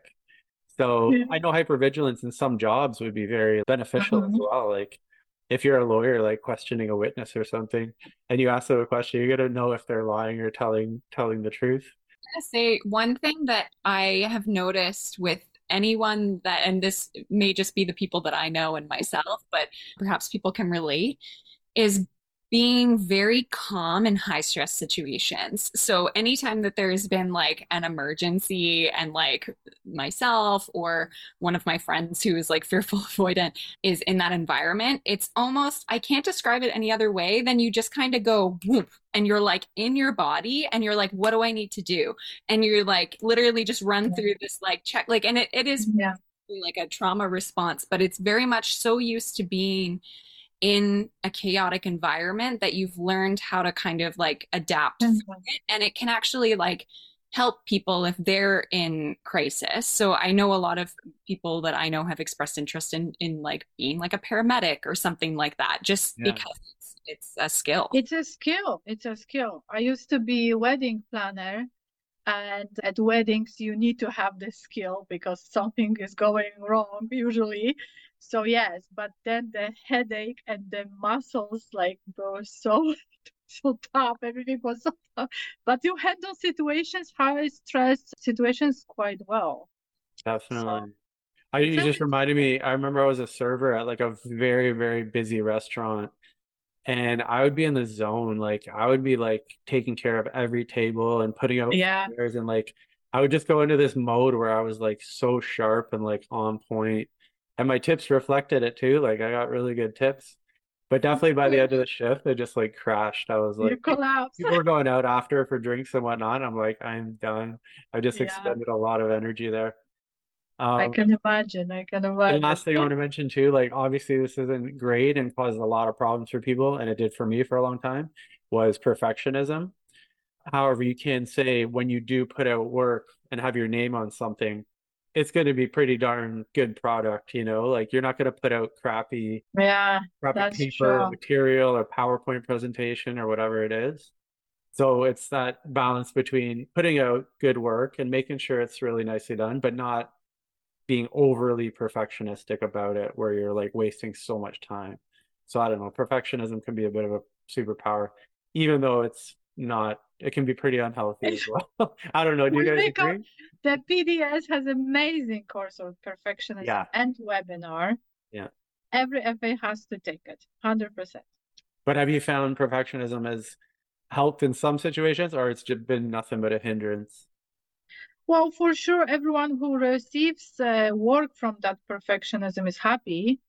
So Yeah. I know hypervigilance in some jobs would be very beneficial as Mhm. well. Like if you're a lawyer, like questioning a witness or something, and you ask them a question, you're gonna know if they're lying or telling the truth. To say one thing that I have noticed with anyone that, and this may just be the people that I know and myself, but perhaps people can relate, is being very calm in high stress situations. So anytime that there's been like an emergency and like myself or one of my friends who is like fearful avoidant is in that environment, it's almost, I can't describe it any other way than you just kind of go whoop and you're like in your body and you're like, what do I need to do? And you're like literally just run through this like check, like, and it is Yeah. like a trauma response, but it's very much so used to being in a chaotic environment that you've learned how to kind of like adapt through Mhm. it. And it can actually like help people if they're in crisis. So I know a lot of people that I know have expressed interest in like being like a paramedic or something like that, just Yeah. because it's a skill. It's a skill. It's a skill. I used to be a wedding planner. And at weddings, you need to have this skill because something is going wrong usually. So yes, but then the headache and the muscles like were so so tough. Everything was so tough. But you handle situations, high stress situations quite well. So Definitely. You so just it's reminded me, I remember I was a server at like a very, very busy restaurant and I would be in the zone. Like I would be like taking care of every table and putting out yeah. fires and like I would just go into this mode where I was like so sharp and like on point. And my tips reflected it too. Like I got really good tips. But definitely by the end of the shift, it just like crashed. I was You like, collapse. people were going out after for drinks and whatnot. I'm like, I'm done. I just Yeah, expended a lot of energy there. I Um, can imagine. I can and last imagine. thing I want to mention too, like obviously this isn't great and causes a lot of problems for people, and it did for me for a long time, was perfectionism. However, you can say when you do put out work and have your name on something, it's going to be pretty darn good product, you know, like you're not going to put out Yeah, crappy that's paper or true. material or PowerPoint presentation or whatever it is. So it's that balance between putting out good work and making sure it's really nicely done, but not being overly perfectionistic about it where you're like wasting so much time. So I don't know, perfectionism can be a bit of a superpower, even though it's not, it can be pretty unhealthy as well. I don't know. Do you We guys make our agree? the PDS has amazing course on perfectionism Yeah. and webinar. Yeah. Every FA has to take it, 100%. But have you found perfectionism has helped in some situations or it's just been nothing but a hindrance? Well, for sure, everyone who receives work from that perfectionism is happy,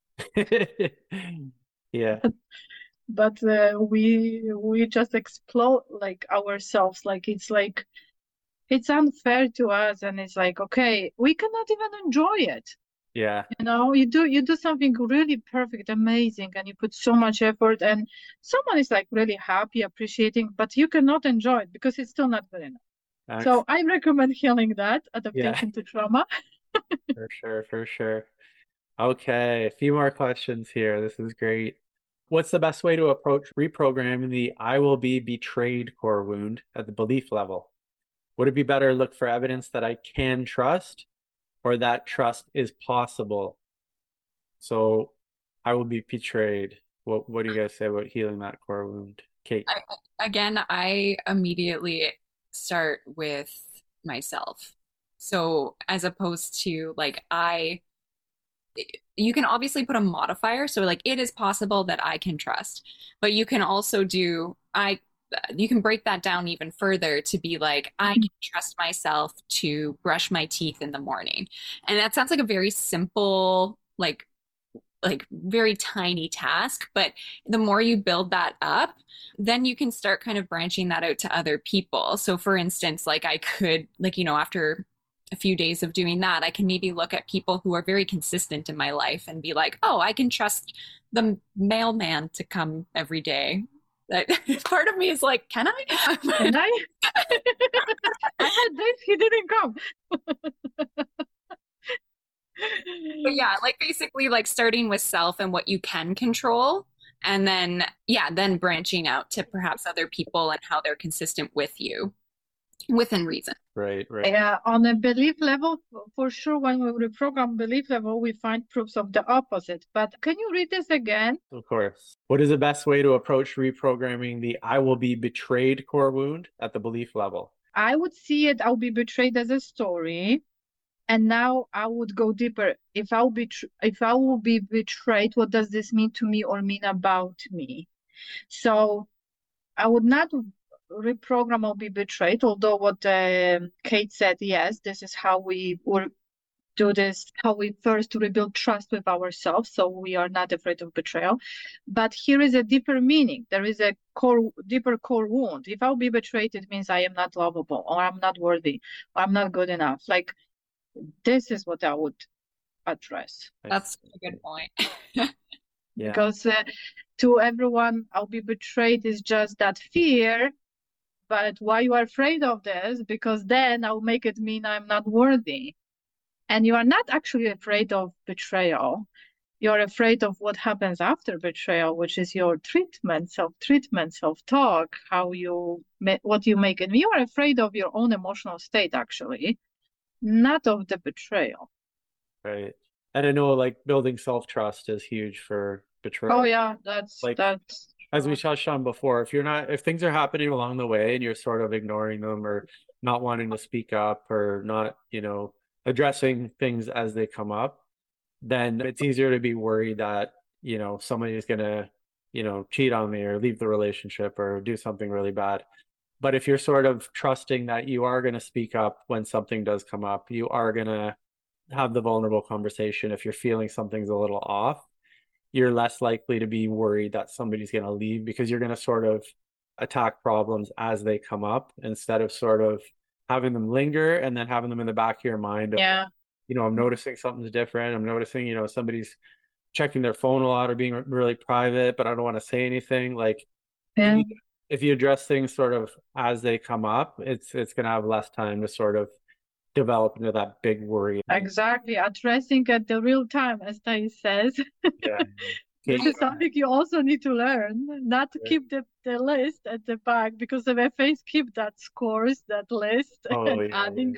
Yeah. but we just explode like ourselves. Like it's unfair to us, and it's like okay, we cannot even enjoy it. Yeah. You know, you do something really perfect, amazing, and you put so much effort, and someone is like really happy, appreciating, but you cannot enjoy it because it's still not good enough. So Thanks. I recommend healing that Yeah. adaptation to trauma. For sure. For sure. Okay, a few more questions here. This is great. What's the best way to approach reprogramming the I will be betrayed core wound at the belief level? Would it be better to look for evidence that I can trust or that trust is possible? So I will be betrayed. What do you guys say about healing that core wound? Kate. I immediately start with myself. So as opposed to like you can obviously put a modifier. So like it is possible that I can trust, but you can also you can break that down even further to be like, I can trust myself to brush my teeth in the morning. And that sounds like a very simple, like very tiny task, but the more you build that up, then you can start kind of branching that out to other people. So for instance, like I could, like, after a few days of doing that, I can maybe look at people who are very consistent in my life and be like, oh, I can trust the mailman to come every day. That part of me is like, can I? And I had this, he didn't come. But yeah, like basically like starting with self and what you can control, and then then branching out to perhaps other people and how they're consistent with you within reason. Right. Yeah, on a belief level, for sure, when we reprogram belief level, we find proofs of the opposite. But can you read this again? Of course. What is the best way to approach reprogramming the I will be betrayed core wound at the belief level? I would see it, I'll be betrayed as a story. And now I would go deeper. If I will be betrayed, what does this mean to me or mean about me? So I would not reprogram or be betrayed, although what Kate said, yes, this is how we will do this, how we first rebuild trust with ourselves, so we are not afraid of betrayal. But here is a deeper meaning. There is a deeper core wound. If I'll be betrayed, it means I am not lovable, or I'm not worthy, or I'm not good enough. Like, this is what I would address. That's a good point. Yeah. Because to everyone, I'll be betrayed is just that fear. But why you are afraid of this? Because then I'll make it mean I'm not worthy. And you are not actually afraid of betrayal. You're afraid of what happens after betrayal, which is your treatment, self-treatment, self-talk, what you make it. You are afraid of your own emotional state, actually, not of the betrayal. Right. And I know like building self-trust is huge for betrayal. Oh yeah, that's as we touched on before, if things are happening along the way and you're sort of ignoring them or not wanting to speak up or not, addressing things as they come up, then it's easier to be worried that, somebody is gonna, cheat on me or leave the relationship or do something really bad. But if you're sort of trusting that you are going to speak up when something does come up, you are going to have the vulnerable conversation. If you're feeling something's a little off, you're less likely to be worried that somebody's going to leave because you're going to sort of attack problems as they come up instead of sort of having them linger and then having them in the back of your mind. Yeah. I'm noticing something's different. I'm noticing, somebody's checking their phone a lot or being really private, but I don't want to say anything. Like, Yeah. if you address things sort of as they come up, it's going to have less time to sort of develop into that big worry. Exactly. Addressing at the real time, as Thais says. Yeah. This is something you also need to learn, not to keep the list at the back, because the FAs keep that scores, that list, adding.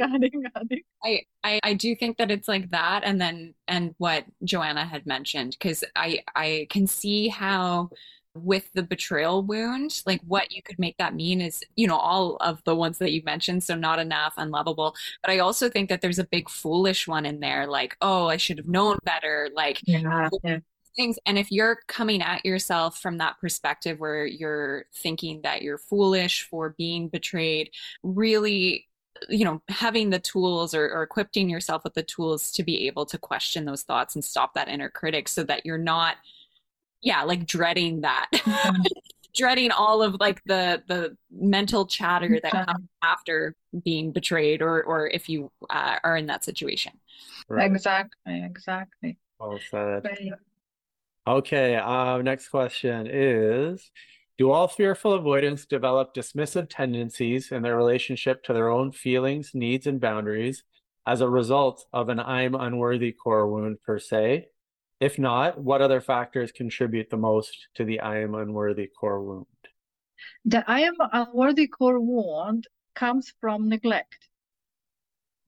I do think that it's like that, and what Joanna had mentioned, because I can see how with the betrayal wound, like what you could make that mean is, all of the ones that you mentioned. So not enough, unlovable. But I also think that there's a big foolish one in there, like, oh, I should have known better. Like, things. And if you're coming at yourself from that perspective where you're thinking that you're foolish for being betrayed, really, having the tools or equipping yourself with the tools to be able to question those thoughts and stop that inner critic so that you're not like dreading that dreading all of like the mental chatter that comes after being betrayed or if you are in that situation. Right. Exactly. Well said. Right. Okay, next question is, do all fearful avoidants develop dismissive tendencies in their relationship to their own feelings, needs, and boundaries as a result of an I'm unworthy core wound per se? If not, what other factors contribute the most to the I am unworthy core wound? The I am unworthy core wound comes from neglect.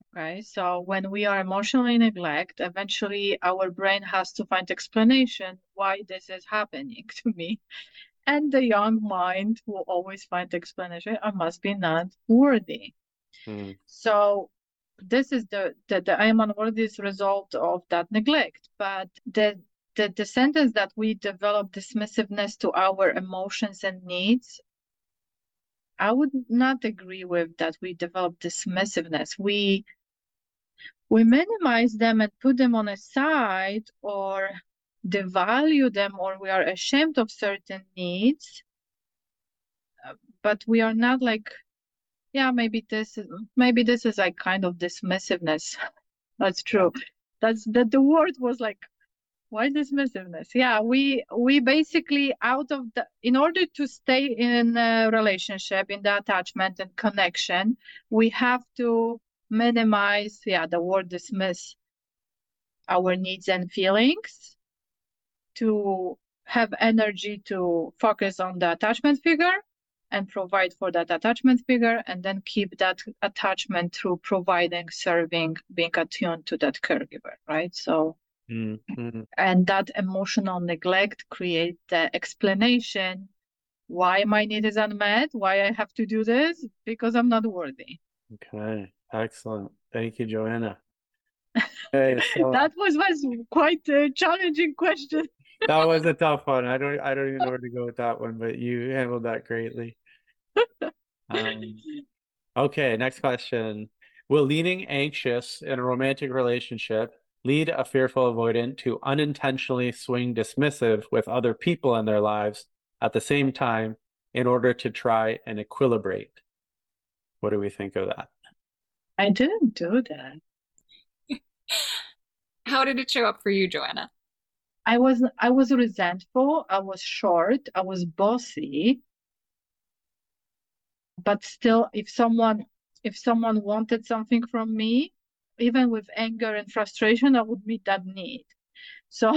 Okay, so when we are emotionally neglect, eventually our brain has to find explanation why this is happening to me. And the young mind will always find explanation. I must be not worthy. Mm. So this is the I am unworthy is result of that neglect. But the sentence that we develop dismissiveness to our emotions and needs, I would not agree with that we develop dismissiveness. We minimize them and put them on a side or devalue them, or we are ashamed of certain needs, but we are not like, yeah, maybe this is like kind of dismissiveness. That's true. That's that the word was like, why dismissiveness? Yeah, we basically out of the in order to stay in a relationship, in the attachment and connection, we have to minimize, the word dismiss, our needs and feelings, to have energy to focus on the attachment figure and provide for that attachment figure, and then keep that attachment through providing, serving, being attuned to that caregiver, right? So, and that emotional neglect creates the explanation why my need is unmet, why I have to do this, because I'm not worthy. Okay, excellent. Thank you, Joanna. Okay, so That was quite a challenging question. that was a tough one. I don't even know where to go with that one, but you handled that greatly. Okay, next question. Will leaning anxious in a romantic relationship lead a fearful avoidant to unintentionally swing dismissive with other people in their lives at the same time in order to try and equilibrate? What do we think of that? I didn't do that. How did it show up for you, Joanna? I was resentful, I was short, I was bossy. But still, if someone wanted something from me, even with anger and frustration, I would meet that need. So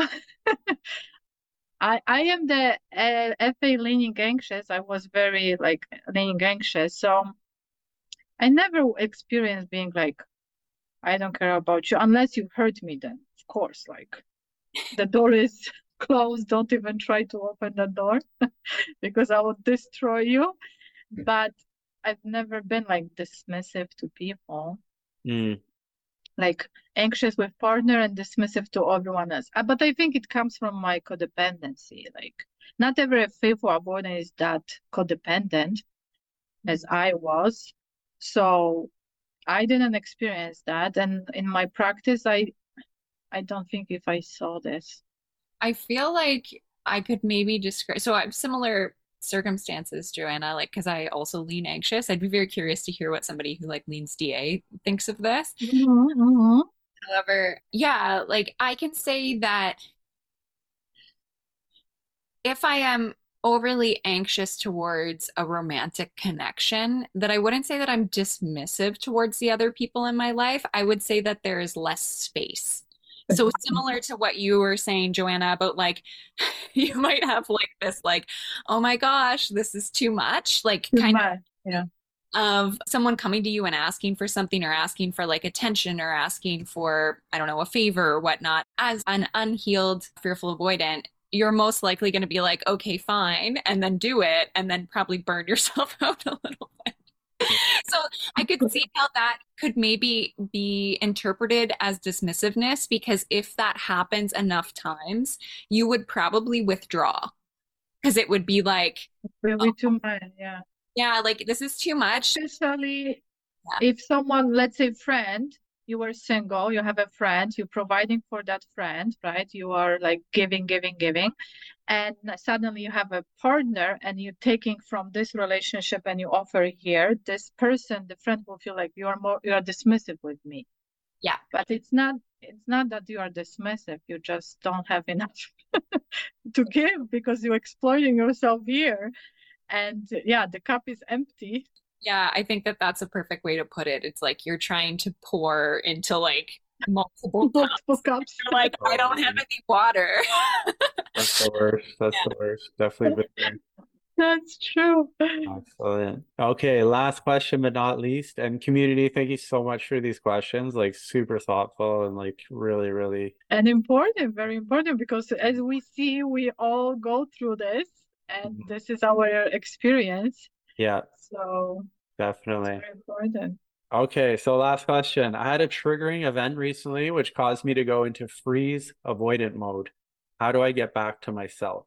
I am the FA leaning anxious. I was very like leaning anxious. So I never experienced being like, I don't care about you unless you hurt me, then of course, like the door is closed, don't even try to open the door because I will destroy you. But I've never been like dismissive to people, like anxious with partner and dismissive to everyone else. But I think it comes from my codependency. Like not every fearful avoidant is that codependent as I was. So I didn't experience that. And in my practice, I don't think if I saw this. I feel like I could maybe describe, so I have similar circumstances, Joanna, like, because I also lean anxious. I'd be very curious to hear what somebody who like leans DA thinks of this. However, yeah, like I can say that if I am overly anxious towards a romantic connection, that I wouldn't say that I'm dismissive towards the other people in my life. I would say that there is less space. So similar to what you were saying, Joanna, about like you might have like this like, oh my gosh, this is too much, like kind of someone coming to you and asking for something or asking for like attention or asking for, I don't know, a favor or whatnot. As an unhealed, fearful avoidant, you're most likely going to be like, okay, fine, and then do it, and then probably burn yourself out a little bit. So I could see how that could maybe be interpreted as dismissiveness, because if that happens enough times, you would probably withdraw because it would be like, really too much, yeah, like this is too much. Especially if someone, let's say friend, you were single, you have a friend, you're providing for that friend, right? You are like giving, and suddenly you have a partner and you're taking from this relationship and you offer here, this person, the friend will feel like you are dismissive with me. Yeah. But it's not that you are dismissive, you just don't have enough to give because you're exploiting yourself here. And the cup is empty. Yeah, I think that that's a perfect way to put it. It's like you're trying to pour into like multiple cups. You're like, I don't have any water. That's the worst. That's the worst. Definitely been That's true. Excellent. Okay, last question but not least. And community, thank you so much for these questions. Like super thoughtful and like really, really. And important, very important, because as we see, we all go through this, and Mhm. this is our experience. Yeah, So it's definitely. very important. Okay, so last question. I had a triggering event recently which caused me to go into freeze avoidant mode. How do I get back to myself?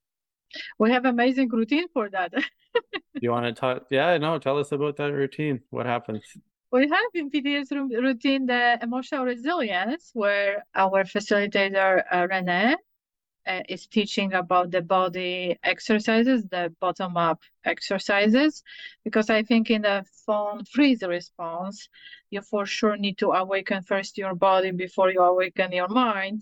We have amazing routine for that. You want to talk? Yeah, no, tell us about that routine. What happens? We have in PDS routine the emotional resilience, where our facilitator Renee is teaching about the body exercises, the bottom up exercises, because I think in the phone freeze response, you for sure need to awaken first your body before you awaken your mind.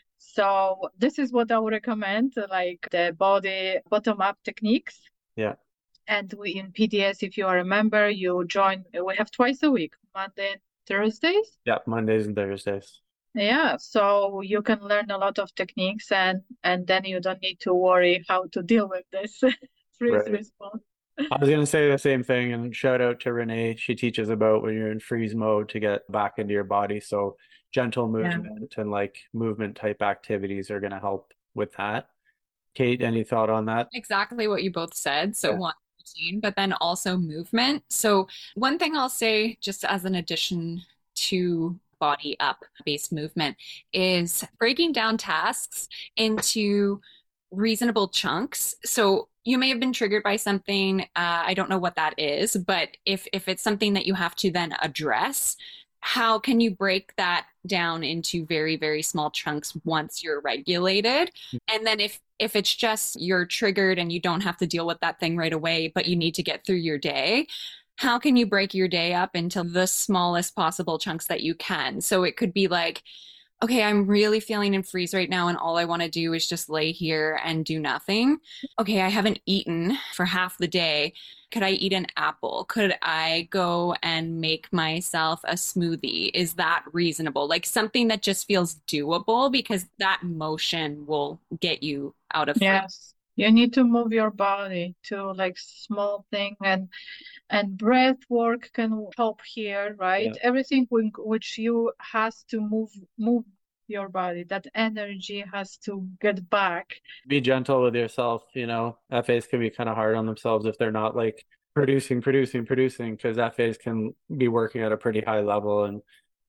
So this is what I would recommend, like the body bottom up techniques. Yeah. And we in PDS, if you are a member, you join. We have twice a week, Monday, Thursdays. Yeah, Mondays and Thursdays. Yeah, so you can learn a lot of techniques, and then you don't need to worry how to deal with this freeze Right. response. I was gonna say the same thing, and shout out to Renee. She teaches about when you're in freeze mode to get back into your body. So gentle Yeah. movement and like movement type activities are gonna help with that. Kate, any thought on that? Exactly what you both said. So Yeah. one, routine, but then also movement. So one thing I'll say, just as an addition to body up based movement, is breaking down tasks into reasonable chunks. So you may have been triggered by something. I don't know what that is, but if it's something that you have to then address, how can you break that down into very, very small chunks once you're regulated? And then if it's just you're triggered and you don't have to deal with that thing right away, but you need to get through your day, how can you break your day up into the smallest possible chunks that you can? So it could be like, okay, I'm really feeling in freeze right now, and all I want to do is just lay here and do nothing. Okay, I haven't eaten for half the day. Could I eat an apple? Could I go and make myself a smoothie? Is that reasonable? Like something that just feels doable, because that motion will get you out of freeze. Yes, you need to move your body to like small thing, and breath work can help here, right? Yeah. Everything which you has to move your body. That energy has to get back. Be gentle with yourself. FAs can be kind of hard on themselves if they're not like producing, because FAs can be working at a pretty high level and,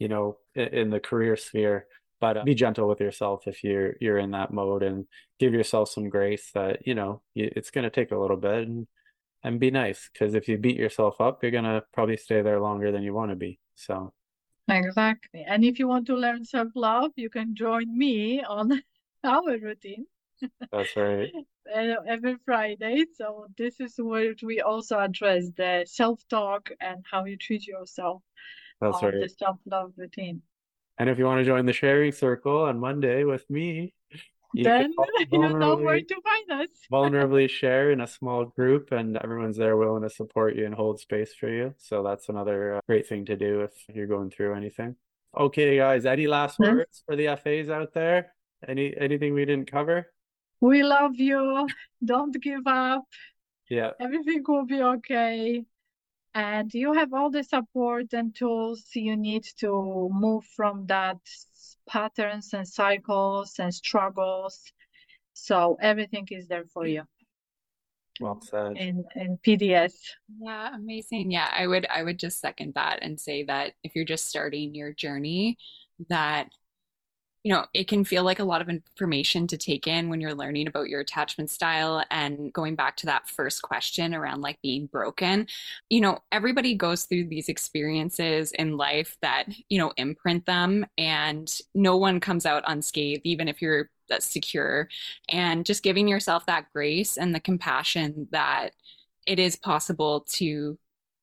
in the career sphere. But be gentle with yourself if you're in that mode, and give yourself some grace that, it's going to take a little bit, and be nice, because if you beat yourself up, you're going to probably stay there longer than you want to be. So Exactly. And if you want to learn self-love, you can join me on our routine that's right. every Friday. So this is where we also address the self-talk and how you treat yourself That's on the right. self-love routine. And if you want to join the sharing circle on Monday with me, you can Then you know where to find us. vulnerably share in a small group, and everyone's there willing to support you and hold space for you. So that's another great thing to do if you're going through anything. Okay, guys, any last Yes. words for the FAs out there? Anything we didn't cover? We love you. Don't give up. Yeah, Everything will be okay. And you have all the support and tools you need to move from that patterns and cycles and struggles. So everything is there for you well said. in PDS. Yeah, amazing. Yeah, I would just second that and say that if you're just starting your journey, that it can feel like a lot of information to take in when you're learning about your attachment style. And going back to that first question around like being broken, everybody goes through these experiences in life that, imprint them, and no one comes out unscathed, even if you're secure. And just giving yourself that grace and the compassion that it is possible to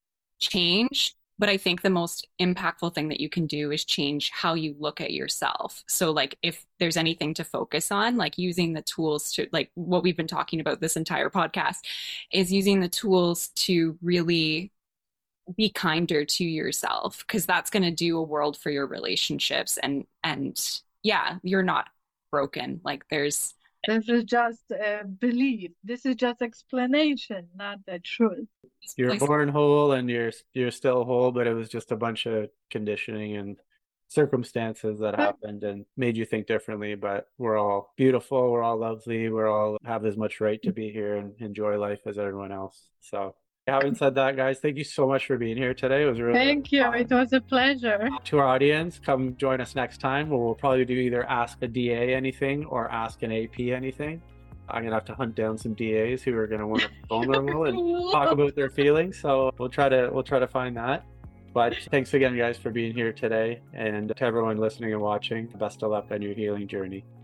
change. But I think the most impactful thing that you can do is change how you look at yourself. So like if there's anything to focus on, like using the tools to, like what we've been talking about this entire podcast, is using the tools to really be kinder to yourself, because that's going to do a world for your relationships. And yeah, you're not broken. Like there's This is just a belief. This is just explanation, not the truth. You're born whole and you're still whole, but it was just a bunch of conditioning and circumstances that happened and made you think differently. But we're all beautiful, we're all lovely, we're all have as much right to be here and enjoy life as everyone else. So having said that, guys, thank you so much for being here today. It was really Thank you. It was a pleasure. To our audience, come join us next time where we'll probably do either Ask a DA Anything or Ask an AP Anything. I'm gonna have to hunt down some DAs who are gonna want to be vulnerable and talk about their feelings. So we'll try to find that. But thanks again, guys, for being here today, and to everyone listening and watching, best of luck on your healing journey.